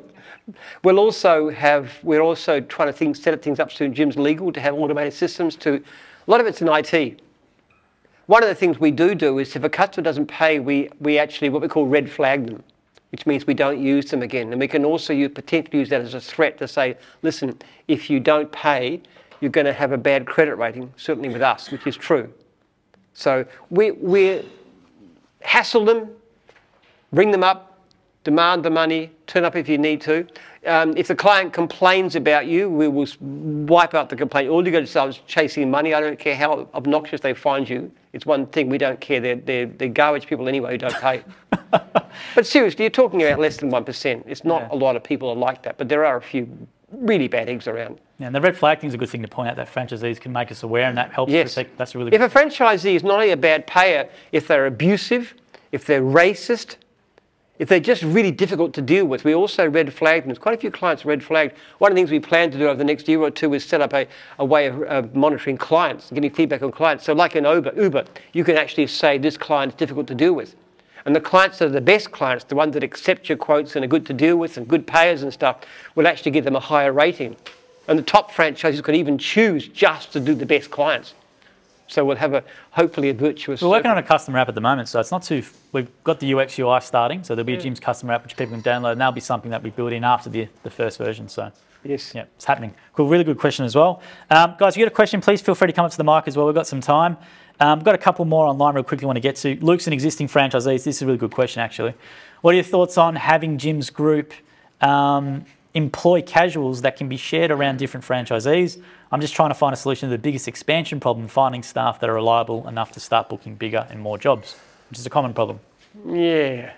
S2: We'll also have, we're also trying to think, set up things up to Jim's Legal to have automated systems to, a lot of it's in I T. One of the things we do do is if a customer doesn't pay, we, we actually, what we call red flag them, which means we don't use them again. And we can also use, potentially use that as a threat to say, listen, if you don't pay, you're going to have a bad credit rating, certainly with us, which is true. So we, we hassle them, ring them up, demand the money, turn up if you need to. Um, if the client complains about you, we will wipe out the complaint. All you got to do is chasing money. I don't care how obnoxious they find you. It's one thing, we don't care. They're, they're, they're garbage people anyway who don't pay. But seriously, you're talking about less than one percent. It's not yeah. a lot of people are like that, but there are a few really bad eggs around.
S1: Yeah, and the red flag thing is a good thing to point out, that franchisees can make us aware, and that helps
S2: yes.
S1: protect. That's a really
S2: If
S1: good
S2: a franchisee is not only a bad payer, if they're abusive, if they're racist, if they're just really difficult to deal with, we also red flagged them. There's quite a few clients red flagged. One of the things we plan to do over the next year or two is set up a, a way of, of monitoring clients, getting feedback on clients. So like in Uber, Uber, you can actually say this client is difficult to deal with. And the clients that are the best clients, the ones that accept your quotes and are good to deal with and good payers and stuff, will actually give them a higher rating. And the top franchises could even choose just to do the best clients. So we'll have a hopefully a virtuous.
S1: We're working on a customer app at the moment, so it's not too. We've got the U X U I starting, so there'll be a Jim's customer app which people can download, and that'll be something that we build in after the the first version. So
S2: yes,
S1: yeah, it's happening. Cool, really good question as well, um, guys. If you got a question, please feel free to come up to the mic as well. We've got some time. Um, we've got a couple more online real quickly. Want to get to Luke's an existing franchisee. This is a really good question actually. What are your thoughts on having Jim's Group um, employ casuals that can be shared around different franchisees? I'm just trying to find a solution to the biggest expansion problem, finding staff that are reliable enough to start booking bigger and more jobs, which is a common problem.
S2: Yeah.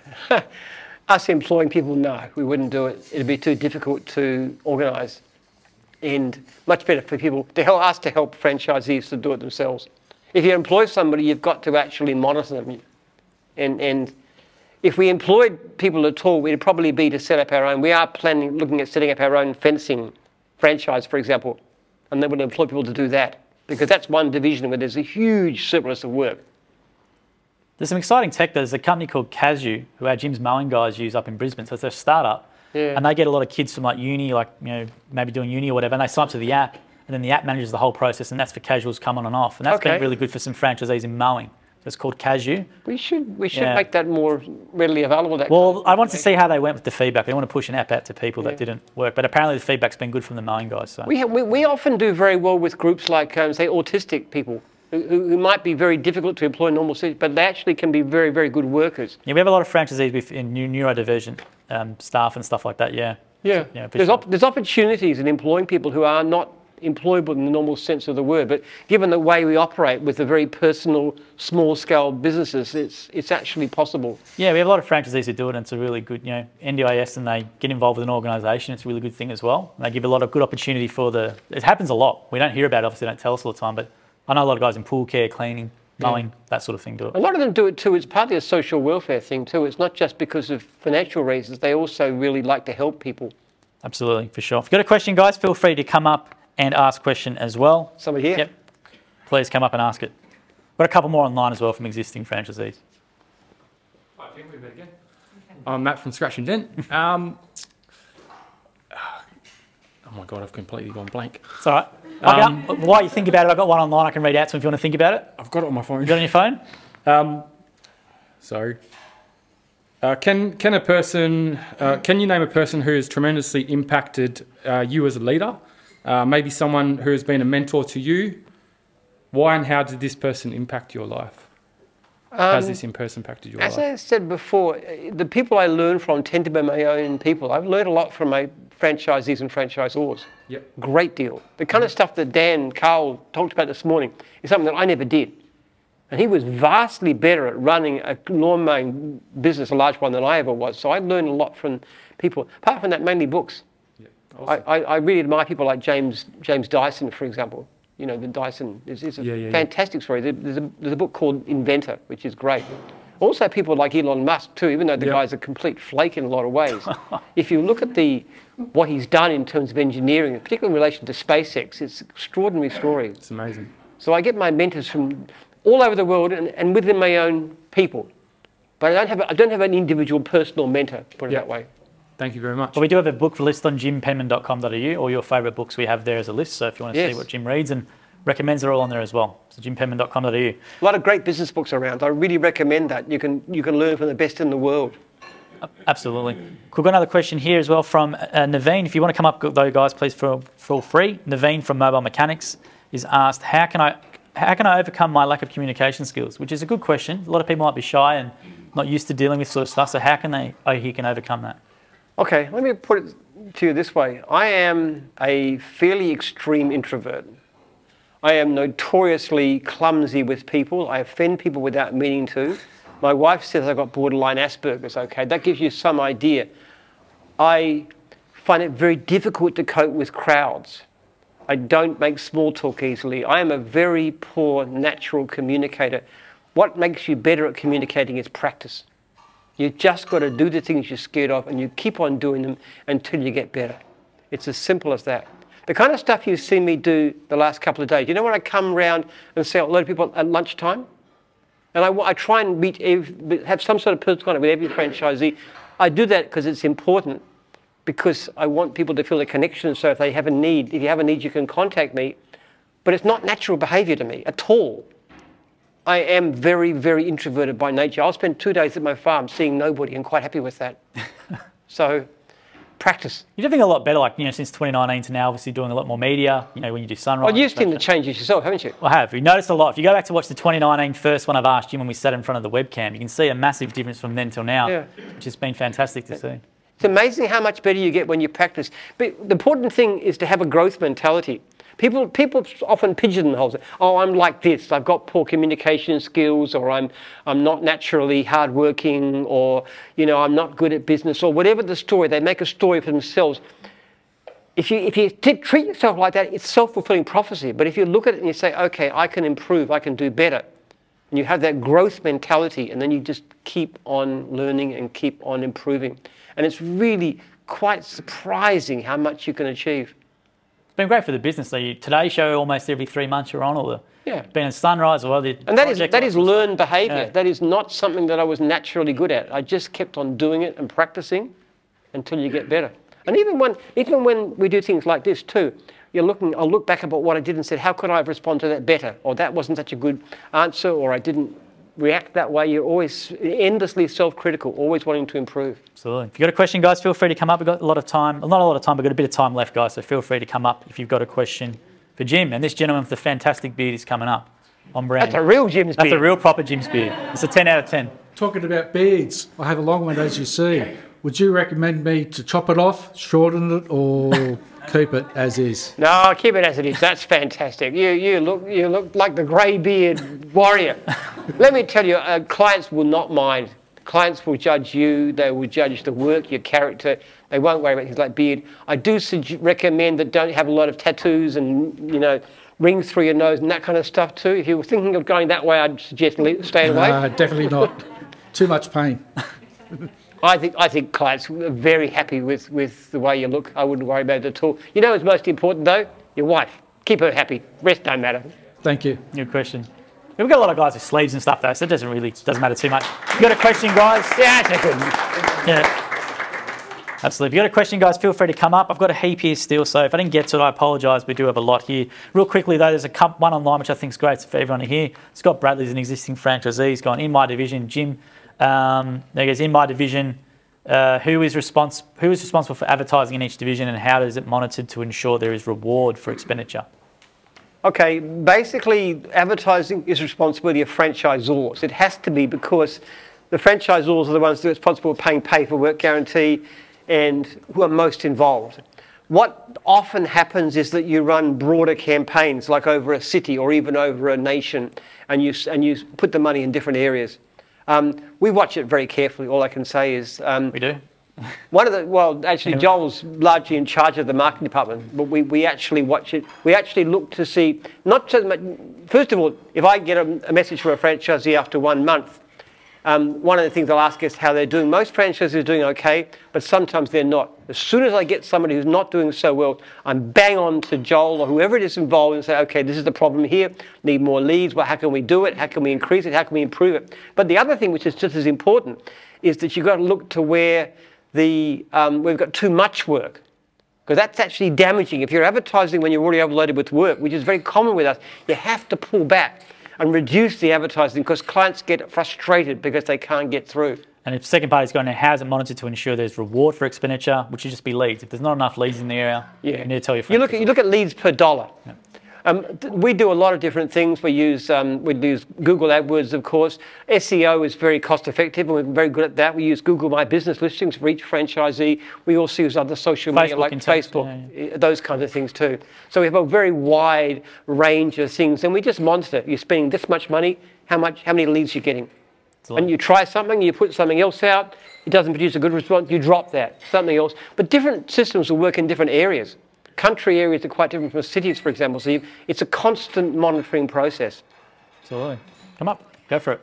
S2: Us employing people, no, we wouldn't do it. It'd be too difficult to organise, and much better for people to help us to help franchisees to do it themselves. If you employ somebody, you've got to actually monitor them. And, and if we employed people at all, it'd probably be to set up our own. We are planning, looking at setting up our own fencing franchise, for example. And then we'll employ people to do that, because that's one division where there's a huge surplus of work.
S1: There's some exciting tech. There's a company called Casu, who our Jim's mowing guys use up in Brisbane. So it's a startup,
S2: yeah.
S1: and they get a lot of kids from like uni, like you know maybe doing uni or whatever, and they sign up to the app, and then the app manages the whole process, and that's for casuals come on and off, and that's
S2: okay.
S1: been really good for some franchisees in mowing. So it's called Casu.
S2: We should we should
S1: yeah.
S2: make that more readily available. That
S1: well,
S2: kind of
S1: I wanted to see how they went with the feedback. They want to push an app out to people
S2: yeah.
S1: that didn't work, but apparently the feedback's been good from the mowing guys. So
S2: we have, we, we often do very well with groups like um, say autistic people who, who might be very difficult to employ in normal cities, but they actually can be very very good workers.
S1: Yeah, we have a lot of franchisees with in neurodivergent um, staff and stuff like that. Yeah.
S2: Yeah.
S1: So, yeah
S2: there's op- there's opportunities in employing people who are not employable in the normal sense of the word. But given the way we operate with the very personal, small-scale businesses, it's it's actually possible.
S1: Yeah, we have a lot of franchisees who do it, and it's a really good, you know, N D I S, and they get involved with an organisation. It's a really good thing as well. And they give a lot of good opportunity for the. It happens a lot. We don't hear about it, obviously, they don't tell us all the time, but I know a lot of guys in pool care, cleaning, mowing, yeah. that sort of thing do it.
S2: A lot of them do it too. It's partly a social welfare thing too. It's not just because of financial reasons. They also really like to help people.
S1: Absolutely, for sure. If you've got a question, guys, feel free to come up and ask a question as well.
S2: Somebody here?
S1: Yep. Please come up and ask it. Got a couple more online as well from existing franchisees.
S17: Hi, Jim, we met again. I'm Matt from Scratch and Dent. Um, oh my God, I've completely gone blank.
S1: It's all right. Um, can, while you think about it, I've got one online I can read out to if you want to think about it.
S17: I've got it on my phone.
S1: You got it on your phone?
S17: Um, sorry. Uh, can can a person uh, can you name a person who has tremendously impacted uh, you as a leader? Uh, maybe someone who has been a mentor to you. Why and how did this person impact your life?
S2: Um,
S17: Has this in person impacted your
S2: as
S17: life?
S2: I said before, the people I learn from tend to be my own people. I've learned a lot from my franchisees and franchisors.
S17: Yep.
S2: Great deal. The kind of stuff that Dan Carl talked about this morning is something that I never did. And he was vastly better at running a lawn mowing business, a large one, than I ever was. So I learned a lot from people. Apart from that, mainly books.
S17: Yeah,
S2: awesome. I, I, I really admire people like James James Dyson, for example. You know, the Dyson is, is a
S17: yeah, yeah,
S2: fantastic yeah. story. There's a, there's a book called Inventor, which is great. Also people like Elon Musk too, even though the
S17: yep.
S2: guy's a complete flake in a lot of ways. If you look at the what he's done in terms of engineering, particularly in relation to SpaceX, it's an extraordinary story.
S17: It's amazing.
S2: So I get my mentors from all over the world and, and within my own people. But I don't have a, I don't have an individual personal mentor, put it
S17: yep.
S2: that way.
S17: Thank you very much.
S1: Well, we do have a book list on jim penman dot com dot a u. All your favourite books we have there as a list. So if you want to
S2: yes.
S1: see what Jim reads and recommends, are all on there as well. So jim penman dot com dot a u.
S2: A lot of great business books around. I really recommend that. You can you can learn from the best in the world.
S1: Absolutely. We've got another question here as well from uh, Naveen. If you want to come up, though, guys, please feel, feel free. Naveen from Mobile Mechanics is asked, how can I how can I overcome my lack of communication skills? Which is a good question. A lot of people might be shy and not used to dealing with sort of stuff. So how can they? Oh, he can overcome that.
S2: Okay, let me put it to you this way. I am a fairly extreme introvert. I am notoriously clumsy with people. I offend people without meaning to. My wife says I've got borderline Asperger's. Okay, that gives you some idea. I find it very difficult to cope with crowds. I don't make small talk easily. I am a very poor natural communicator. What makes you better at communicating is practice. You've just got to do the things you're scared of and you keep on doing them until you get better. It's as simple as that. The kind of stuff you've seen me do the last couple of days, you know when I come around and see a lot of people at lunchtime? And I, I try and meet, every, have some sort of personal contact with every franchisee. I do that because it's important, because I want people to feel a connection. So if they have a need, if you have a need, you can contact me. But it's not natural behavior to me at all. I am very, very introverted by nature. I'll spend two days at my farm seeing nobody and quite happy with that. So practice.
S1: You're doing a lot better, like, you know, since twenty nineteen to now, obviously doing a lot more media, you know, when you do Sunrise.
S2: Well, you've seen the changes yourself, haven't you?
S1: I have. You noticed a lot. If you go back to watch the twenty nineteen first one I've asked Jim when we sat in front of the webcam, you can see a massive difference from then till now,
S2: yeah.
S1: which has been fantastic to see.
S2: It's amazing how much better you get when you practice. But the important thing is to have a growth mentality. People, people often pigeonhole it. Oh, I'm like this. I've got poor communication skills, or I'm, I'm not naturally hardworking, or you know, I'm not good at business, or whatever the story. They make a story for themselves. If you, if you t- treat yourself like that, it's self-fulfilling prophecy. But if you look at it and you say, okay, I can improve, I can do better, and you have that growth mentality, and then you just keep on learning and keep on improving, and it's really quite surprising how much you can achieve.
S1: Been great for the business. So you, Today Show almost every three months you're on, or the
S2: yeah.
S1: been in Sunrise or other.
S2: And that is that is learned behaviour.
S1: Yeah.
S2: That is not something that I was naturally good at. I just kept on doing it and practicing until you get better. And even when even when we do things like this too, you're looking. I'll look back about what I did and said, how could I have responded to that better? Or that wasn't such a good answer, or I didn't react that way. You're always endlessly self-critical, always wanting to improve.
S1: Absolutely. If you've got a question, guys, feel free to come up. We've got a lot of time. Well, not a lot of time, but we've got a bit of time left, guys, so feel free to come up if you've got a question for Jim. And this gentleman with the fantastic beard is coming up on brand.
S2: That's a real Jim's beard.
S1: That's a real proper Jim's beard. It's a ten out of ten.
S19: Talking about beards, I have a long one, as you see. Would you recommend me to chop it off, shorten it, or keep it as is.
S2: No, keep it as it is. That's fantastic. You you look you look like the grey-beard warrior. Let me tell you, uh, clients will not mind. Clients will judge you. They will judge the work, your character. They won't worry about things like beard. I do suge- recommend that don't have a lot of tattoos and, you know, rings through your nose and that kind of stuff too. If you were thinking of going that way, I'd suggest le- stay away.
S19: No, definitely not. Too much pain.
S2: I think I think clients are very happy with, with the way you look. I wouldn't worry about it at all. You know what's most important though? Your wife. Keep her happy. Rest don't matter.
S19: Thank you.
S1: Good question. We've got a lot of guys with sleeves and stuff though, so it doesn't really doesn't matter too much. You got a question, guys?
S2: Yeah, that's a good.
S1: Yeah. Absolutely. If you've got a question, guys, feel free to come up. I've got a heap here still, so if I didn't get to it, I apologise. We do have a lot here. Real quickly, though, there's a couple, one online which I think is great for everyone to hear. Scott Bradley's an existing franchisee. He's gone, in my division, Jim. Um, there he goes, in my division, uh, who is respons- who is responsible for advertising in each division and how is it monitored to ensure there is reward for expenditure?
S2: Okay, basically, advertising is responsibility of franchisors. It has to be because the franchisors are the ones that are responsible for paying pay for work guarantee and who are most involved. What often happens is that you run broader campaigns, like over a city or even over a nation, and you and you put the money in different areas. Um, we watch it very carefully. All I can say is um,
S1: we do.
S2: One of the well, actually, Joel's largely in charge of the marketing department, but we, we actually watch it. We actually look to see not so much. First of all, if I get a, a message from a franchisee after one month. Um, one of the things I'll ask is how they're doing. Most franchises are doing okay, but sometimes they're not. As soon as I get somebody who's not doing so well, I'm bang on to Joel or whoever it is involved and say, okay, this is the problem here, need more leads, well, how can we do it, how can we increase it, how can we improve it? But the other thing, which is just as important, is that you've got to look to where the um, we've got too much work. Because that's actually damaging. If you're advertising when you're already overloaded with work, which is very common with us, you have to pull back and reduce the advertising because clients get frustrated because they can't get through.
S1: And if second party's going, how is it monitored to ensure there's reward for expenditure, which should just be leads. If there's not enough leads in the area,
S2: yeah.
S1: you need to tell your friends.
S2: You look at, you look at leads per dollar. Yeah. Um, th- we do a lot of different things. We use um, we use Google AdWords, of course. S E O is very cost effective and we're very good at that. We use Google My Business listings for each franchisee. We also use other social media
S1: Facebook
S2: like Facebook, yeah, yeah. those kinds of things too. So we have a very wide range of things and we just monitor. You're spending this much money, how much, how many leads you're getting. And you try something, you put something else out, it doesn't produce a good response, you drop that, something else. But different systems will work in different areas. Country areas are quite different from cities, for example, so you, it's a constant monitoring process.
S1: Absolutely. Come up, go for it.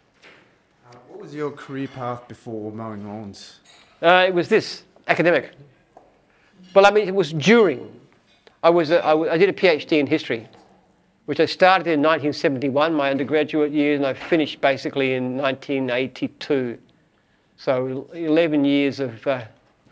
S20: Uh, what was your career path before mowing lawns?
S2: Uh, it was this, academic. Well, I mean, it was during. I, was a, I, w- I did a PhD in history, which I started in nineteen seventy-one, my undergraduate years, and I finished basically in nineteen eighty-two. So eleven years of uh,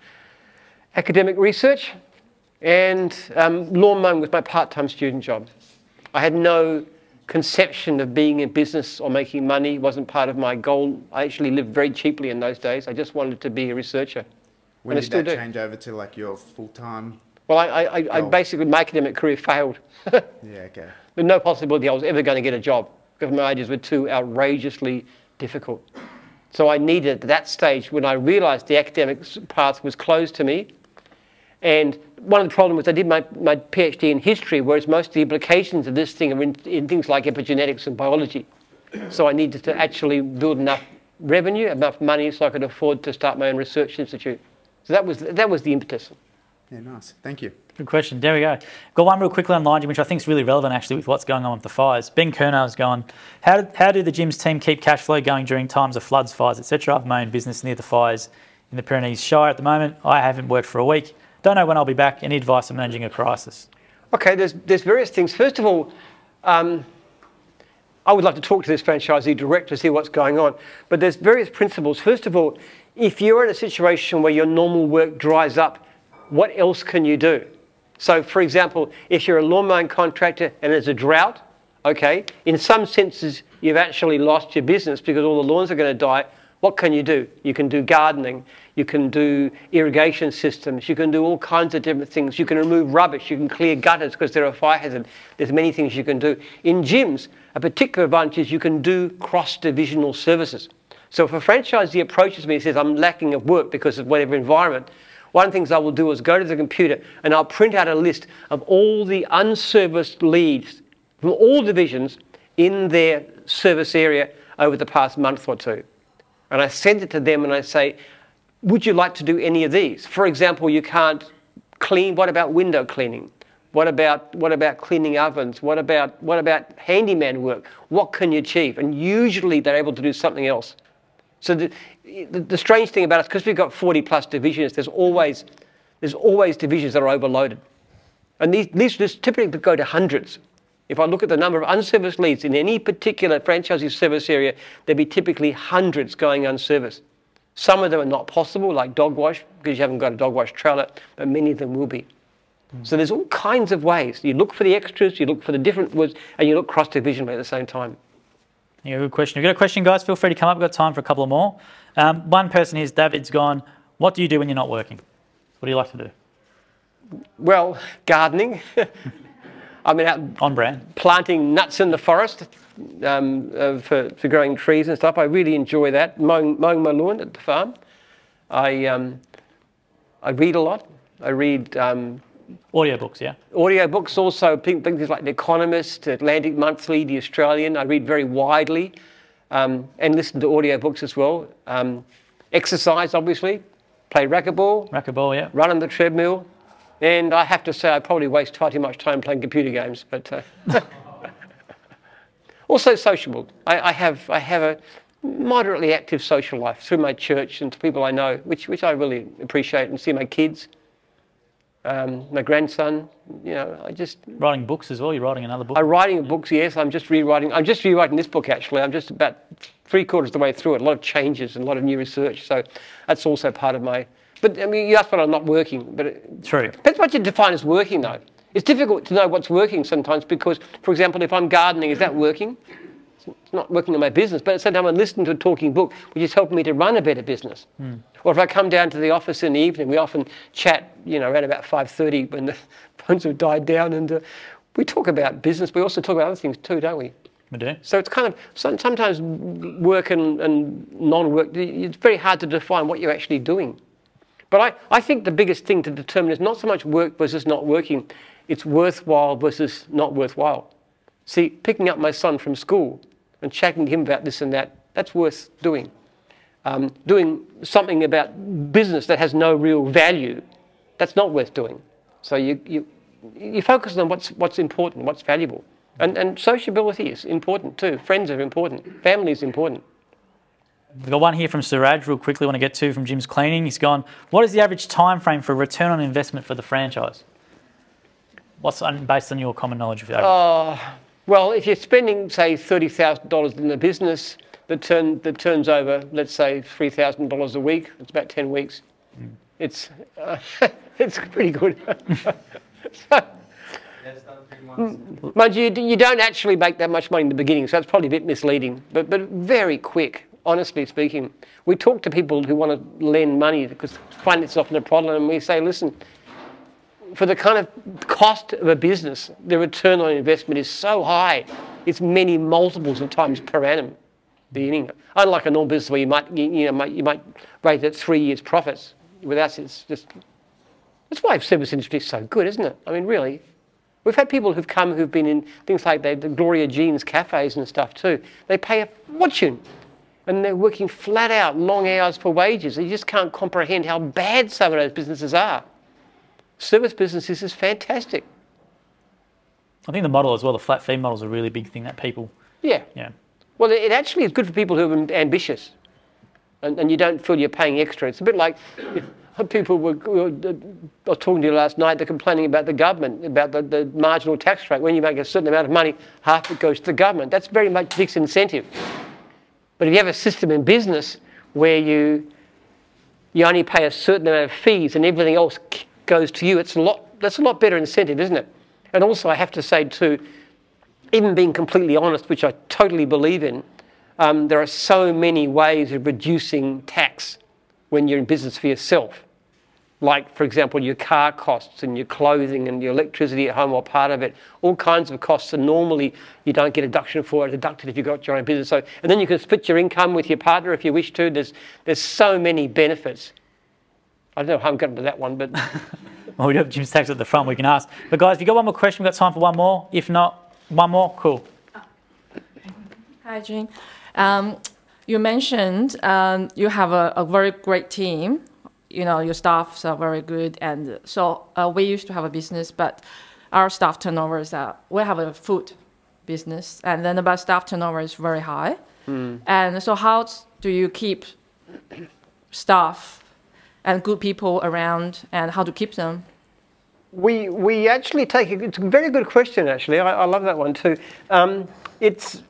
S2: academic research. And um, lawn mowing was my part-time student job. I had no conception of being in business or making money. It wasn't part of my goal. I actually lived very cheaply in those days. I just wanted to be a researcher.
S20: When
S2: and
S20: did
S2: I still
S20: that
S2: do.
S20: change over to like your full-time?
S2: Well, I, I, I, I basically, my academic career failed.
S20: Yeah, okay.
S2: There's no possibility I was ever going to get a job because my ideas were too outrageously difficult. So I needed, at that stage, when I realised the academic path was closed to me, and one of the problems was I did my, my PhD in history, whereas most of the implications of this thing are in, in things like epigenetics and biology. So I needed to actually build enough revenue, enough money, so I could afford to start my own research institute. So that was that was the impetus.
S20: Yeah, nice. Thank you.
S1: Good question. There we go. Got one real quickly online, which I think is really relevant actually with what's going on with the fires. Ben Kernow is going, how, did, how do the gym's team keep cash flow going during times of floods, fires, et cetera? I have my own business near the fires in the Pyrenees Shire at the moment. I haven't worked for a week. Don't know when I'll be back. Any advice on managing a crisis?
S2: Okay, there's there's various things. First of all, um, I would like to talk to this franchisee direct to see what's going on. But there's various principles. First of all, if you're in a situation where your normal work dries up, what else can you do? So, for example, if you're a lawn mowing contractor and there's a drought, okay, in some senses you've actually lost your business because all the lawns are going to die. What can you do? You can do gardening, you can do irrigation systems, you can do all kinds of different things. You can remove rubbish, you can clear gutters because they're a fire hazard. There's many things you can do. In gyms, a particular advantage is you can do cross-divisional services. So if a franchisee approaches me and says, I'm lacking of work because of whatever environment, One of the things I will do is go to the computer and I'll print out a list of all the unserviced leads from all divisions in their service area over the past month or two. And I send it to them and I say, would you like to do any of these? For example, you can't clean, what about window cleaning? What about, what about cleaning ovens? What about, what about handyman work? What can you achieve? And usually they're able to do something else. So the, the, the strange thing about us, because we've got forty plus divisions, there's always, there's always divisions that are overloaded. And these, these lists typically go to hundreds. If I look at the number of unserviced leads in any particular franchisee service area, there'd be typically hundreds going unserviced. Some of them are not possible, like dog wash, because you haven't got a dog wash trailer, but many of them will be. Mm. So there's all kinds of ways. You look for the extras, you look for the different words, and you look cross-divisionally at the same time.
S1: Yeah, good question. If you've got a question, guys, feel free to come up. We've got time for a couple of more. Um, one person here is David's gone, what do you do when you're not working? What do you like to do?
S2: Well, gardening. I've been out
S1: on brand
S2: planting nuts in the forest um, uh, for, for growing trees and stuff. I really enjoy that. Mowing, mowing my lawn at the farm. I um, I read a lot. I read um,
S1: audiobooks, yeah.
S2: Audiobooks also. Things like The Economist, Atlantic Monthly, The Australian. I read very widely um, and listen to audiobooks as well. Um, exercise, obviously. Play racquetball.
S1: Racquetball, yeah.
S2: Run on the treadmill. And I have to say, I probably waste far too much time playing computer games. But uh, also sociable. I, I have I have a moderately active social life through my church and to people I know, which which I really appreciate, and see my kids, um, my grandson. You know, I just
S1: writing books as well. You're writing another book.
S2: I'm writing books. Yes, I'm just rewriting. I'm just rewriting this book actually. I'm just about three quarters of the way through it. A lot of changes and a lot of new research. So that's also part of my. But I mean, you asked when I'm not working. But it,
S1: True.
S2: Depends what you define as working, though. It's difficult to know what's working sometimes because, for example, if I'm gardening, is that working? It's not working on my business, but at the same time I'm listening to a talking book, which is helping me to run a better business.
S1: Mm.
S2: Or if I come down to the office in the evening, we often chat, you know, around about five thirty when the phones have died down, and uh, we talk about business. We also talk about other things too, don't we?
S1: We do.
S2: So it's kind of sometimes work and, and non-work. It's very hard to define what you're actually doing. But I, I think the biggest thing to determine is not so much work versus not working, it's worthwhile versus not worthwhile. See, picking up my son from school and chatting to him about this and that, that's worth doing. Um, doing something about business that has no real value, that's not worth doing. So you, you, you focus on what's, what's important, what's valuable. And, and sociability is important too. Friends are important. Family is important.
S1: We've got one here from Suraj, real quickly, want to get to from Jim's Cleaning. He's gone, what is the average time frame for return on investment for the franchise? What's based on your common knowledge of the average?
S2: Uh, well, if you're spending, say, thirty thousand dollars in the business that, turn, that turns over, let's say, three thousand dollars a week, it's about ten weeks. Mm. It's, uh, it's pretty good. so, mind you, you don't actually make that much money in the beginning, so it's probably a bit misleading, but, but very quick. Honestly speaking, we talk to people who want to lend money because finance is often a problem, and we say, listen, for the kind of cost of a business, the return on investment is so high, it's many multiples of times per annum. Beginning, unlike a normal business where you might, you, you know, might, you might rate at three years profits. With us, it's just that's why the service industry is so good, isn't it? I mean, really, we've had people who've come who've been in things like the, the Gloria Jean's cafes and stuff too. They pay a fortune. And they're working flat out, long hours for wages. You just can't comprehend how bad some of those businesses are. Service businesses is fantastic.
S1: I think the model as well, the flat fee model is a really big thing that people...
S2: Yeah.
S1: Yeah.
S2: Well, it actually is good for people who are ambitious and, and you don't feel you're paying extra. It's a bit like people were, were, I was talking to you last night, they're complaining about the government, about the, the marginal tax rate. When you make a certain amount of money, half it goes to the government. That's very much disincentive. But if you have a system in business where you you only pay a certain amount of fees and everything else goes to you, it's a lot. That's a lot better incentive, isn't it? And also, I have to say too, even being completely honest, which I totally believe in, um, there are so many ways of reducing tax when you're in business for yourself. Like, for example, your car costs and your clothing and your electricity at home or part of it, all kinds of costs. And normally you don't get a deduction for it, deducted if you've got your own business. So, and then you can split your income with your partner if you wish to. There's, there's so many benefits. I don't know how I'm getting to that one, but
S1: Well, we do have Jim's tags at the front we can ask. But guys, if you've got one more question, we've got time for one more. If not, one more, cool.
S3: Hi, Jim. Um, you mentioned um, you have a, a very great team. You know, your staffs are very good. And so uh, we used to have a business, but our staff turnover is that we have a food business, and then the staff turnover is very high.
S2: Mm.
S3: And so how do you keep staff and good people around, and how to keep them?
S2: We we actually take a, it's a very good question. Actually, I, I love that one too. Um, it's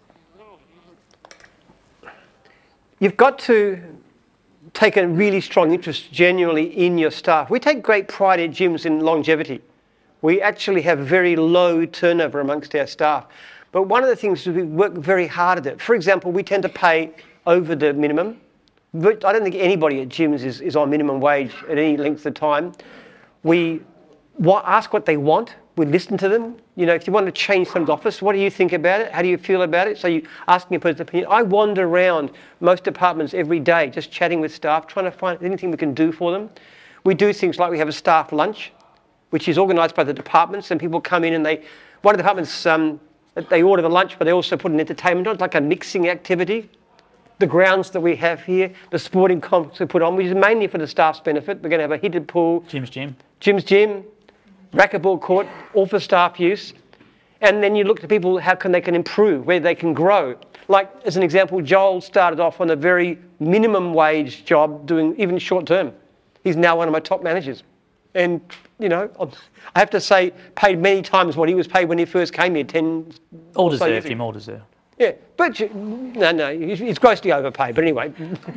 S2: you've got to take a really strong interest genuinely in your staff. We take great pride at gyms in longevity. We actually have very low turnover amongst our staff. But one of the things is we work very hard at it. For example, we tend to pay over the minimum. But I don't think anybody at gyms is, is on minimum wage at any length of time. We wa- ask what they want. We listen to them. You know, if you want to change someone's office, what do you think about it? How do you feel about it? So you ask me a person's opinion. I wander around most departments every day, just chatting with staff, trying to find anything we can do for them. We do things like we have a staff lunch, which is organised by the departments, and people come in and they, one of the departments, um, they order the lunch, but they also put an entertainment on. It's like a mixing activity. The grounds that we have here, the sporting complex we put on, which is mainly for the staff's benefit. We're going to have a heated pool.
S1: Jim's gym.
S2: Jim's gym, racquetball court, all for staff use. And then you look to people, how can they can improve, where they can grow. Like, as an example, Joel started off on a very minimum wage job, doing even short term. He's now one of my top managers. And, you know, I have to say, paid many times what he was paid when he first came here, ten...
S1: All deserved, Jim, all deserved.
S2: Yeah, but you, no, no, he's grossly overpaid. But anyway,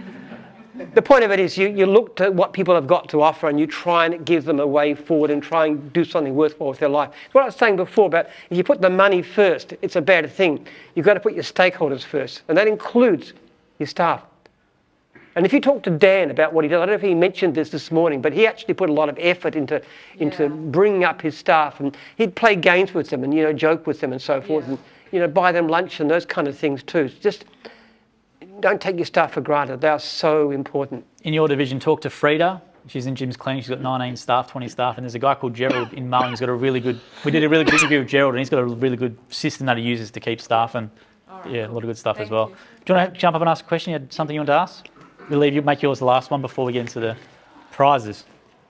S2: the point of it is you, you look to what people have got to offer and you try and give them a way forward and try and do something worthwhile with their life. What I was saying before about if you put the money first, it's a bad thing. You've got to put your stakeholders first, and that includes your staff. And if you talk to Dan about what he does, I don't know if he mentioned this this morning, but he actually put a lot of effort into into yeah. bringing up his staff, and he'd play games with them and, you know, joke with them and so forth. Yeah. And, you know, buy them lunch and those kind of things too. Just don't take your staff for granted. They are so important.
S1: In your division, talk to Frida. She's in Jim's clinic. She's got nineteen staff, twenty staff, and there's a guy called Gerald in Mullen. He's got a really good. We did a really good interview with Gerald, and he's got a really good system that he uses to keep staff, and right. yeah, a lot of good stuff Thank as well. You. Do you want to jump up and ask a question? You had something you want to ask? We'll leave you make yours the last one before we get into the prizes.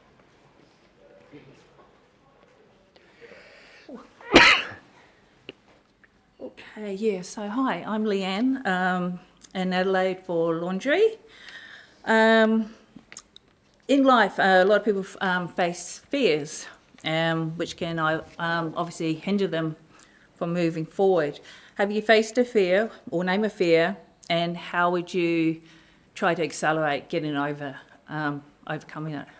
S21: Okay, yeah, so hi, I'm Leanne um, in Adelaide for laundry. Um, in life, uh, a lot of people um, face fears, um, which can uh, um, obviously hinder them from moving forward. Have you faced a fear, or name a fear, and how would you try to accelerate getting over, um, overcoming it?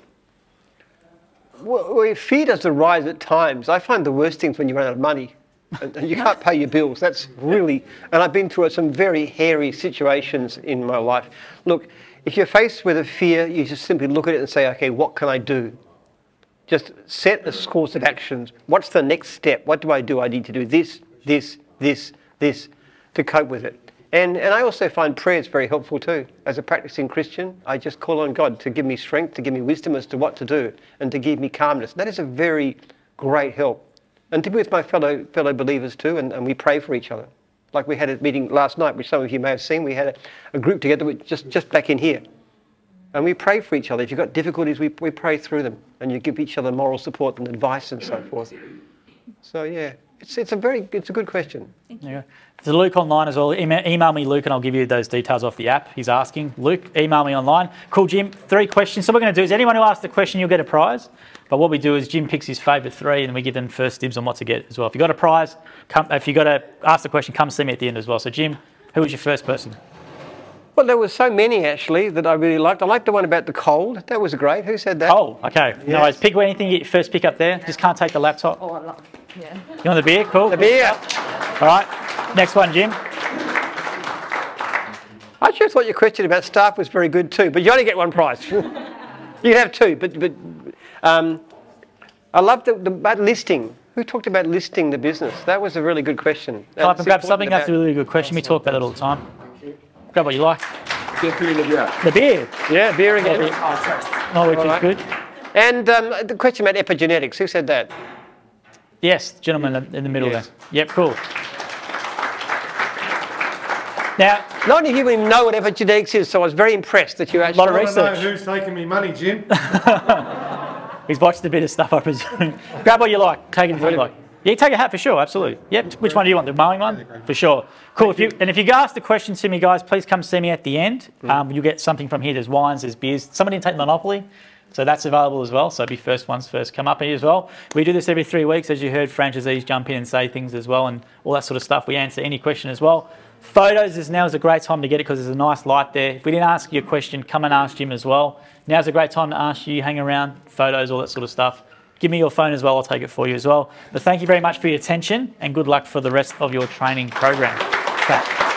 S2: Well, fear does arise at times. I find the worst things when you run out of money. And you can't pay your bills. That's really, and I've been through some very hairy situations in my life. Look, if you're faced with a fear, you just simply look at it and say, okay, what can I do? Just set a course of actions. What's the next step? What do I do? I need to do this, this, this, this to cope with it. And and I also find prayer is very helpful too. As a practicing Christian, I just call on God to give me strength, to give me wisdom as to what to do, and to give me calmness. That is a very great help. And to be with my fellow fellow believers too, and, and we pray for each other. Like we had a meeting last night, which some of you may have seen. We had a, a group together with just, just back in here. And we pray for each other. If you've got difficulties, we, we pray through them. And you give each other moral support and advice and so forth. So yeah, it's it's a very it's a good question.
S1: Yeah. There's Luke online as well. Email, email me, Luke, and I'll give you those details off the app. He's asking. Luke, email me online. Cool, Jim. Three questions. So what we're going to do is anyone who asks the question, you'll get a prize. But what we do is Jim picks his favourite three, and we give them first dibs on what to get as well. If you got a prize, come, if you got to ask the question, come see me at the end as well. So Jim, who was your first person?
S2: Well, there were so many actually that I really liked. I liked the one about the cold. That was great. Who said that?
S1: Cold. Okay.
S2: Yes.
S1: No worries. Pick anything you first pick up there. Just can't take the laptop.
S3: Oh, I love yeah.
S1: You want the beer? Cool.
S2: The beer.
S1: All right. Next one, Jim.
S2: I actually thought your question about staff was very good too, but you only get one prize. You can have two, but but um, I love the, the about listing. Who talked about listing the business? That was a really good question.
S1: Type and grab something. That's a really good question. We talk about it all the time. Grab what you like.
S2: Definitely the beer.
S1: The beard.
S2: Yeah, beer again.
S1: Oh, which
S2: All
S1: is
S2: right.
S1: good.
S2: And um, the question about epigenetics, who said that?
S1: Yes, gentleman in the middle
S2: Yes.
S1: there. Yep, cool. Now,
S2: not many people even know what epigenetics is, so I was very impressed that you actually.
S1: lot of
S6: I want to know
S1: research.
S6: who's taking me money, Jim.
S1: He's watched a bit of stuff, I presume. Grab what you like. Take anything you like. Yeah, take a hat for sure, absolutely. Yep. Which one do you want? The mowing one? For sure. Cool. If you and if you ask the question to me, guys, please come see me at the end. Um, you'll get something from here. There's wines, there's beers. Somebody didn't take Monopoly, so that's available as well. So be first ones first come up here as well. We do this every three weeks, as you heard. Franchisees jump in and say things as well, and all that sort of stuff. We answer any question as well. Photos is now is a great time to get it because there's a nice light there. If we didn't ask you a question, come and ask Jim as well. Now's a great time to ask you. Hang around, photos, all that sort of stuff. Give me your phone as well, I'll take it for you as well. But thank you very much for your attention and good luck for the rest of your training program. Okay.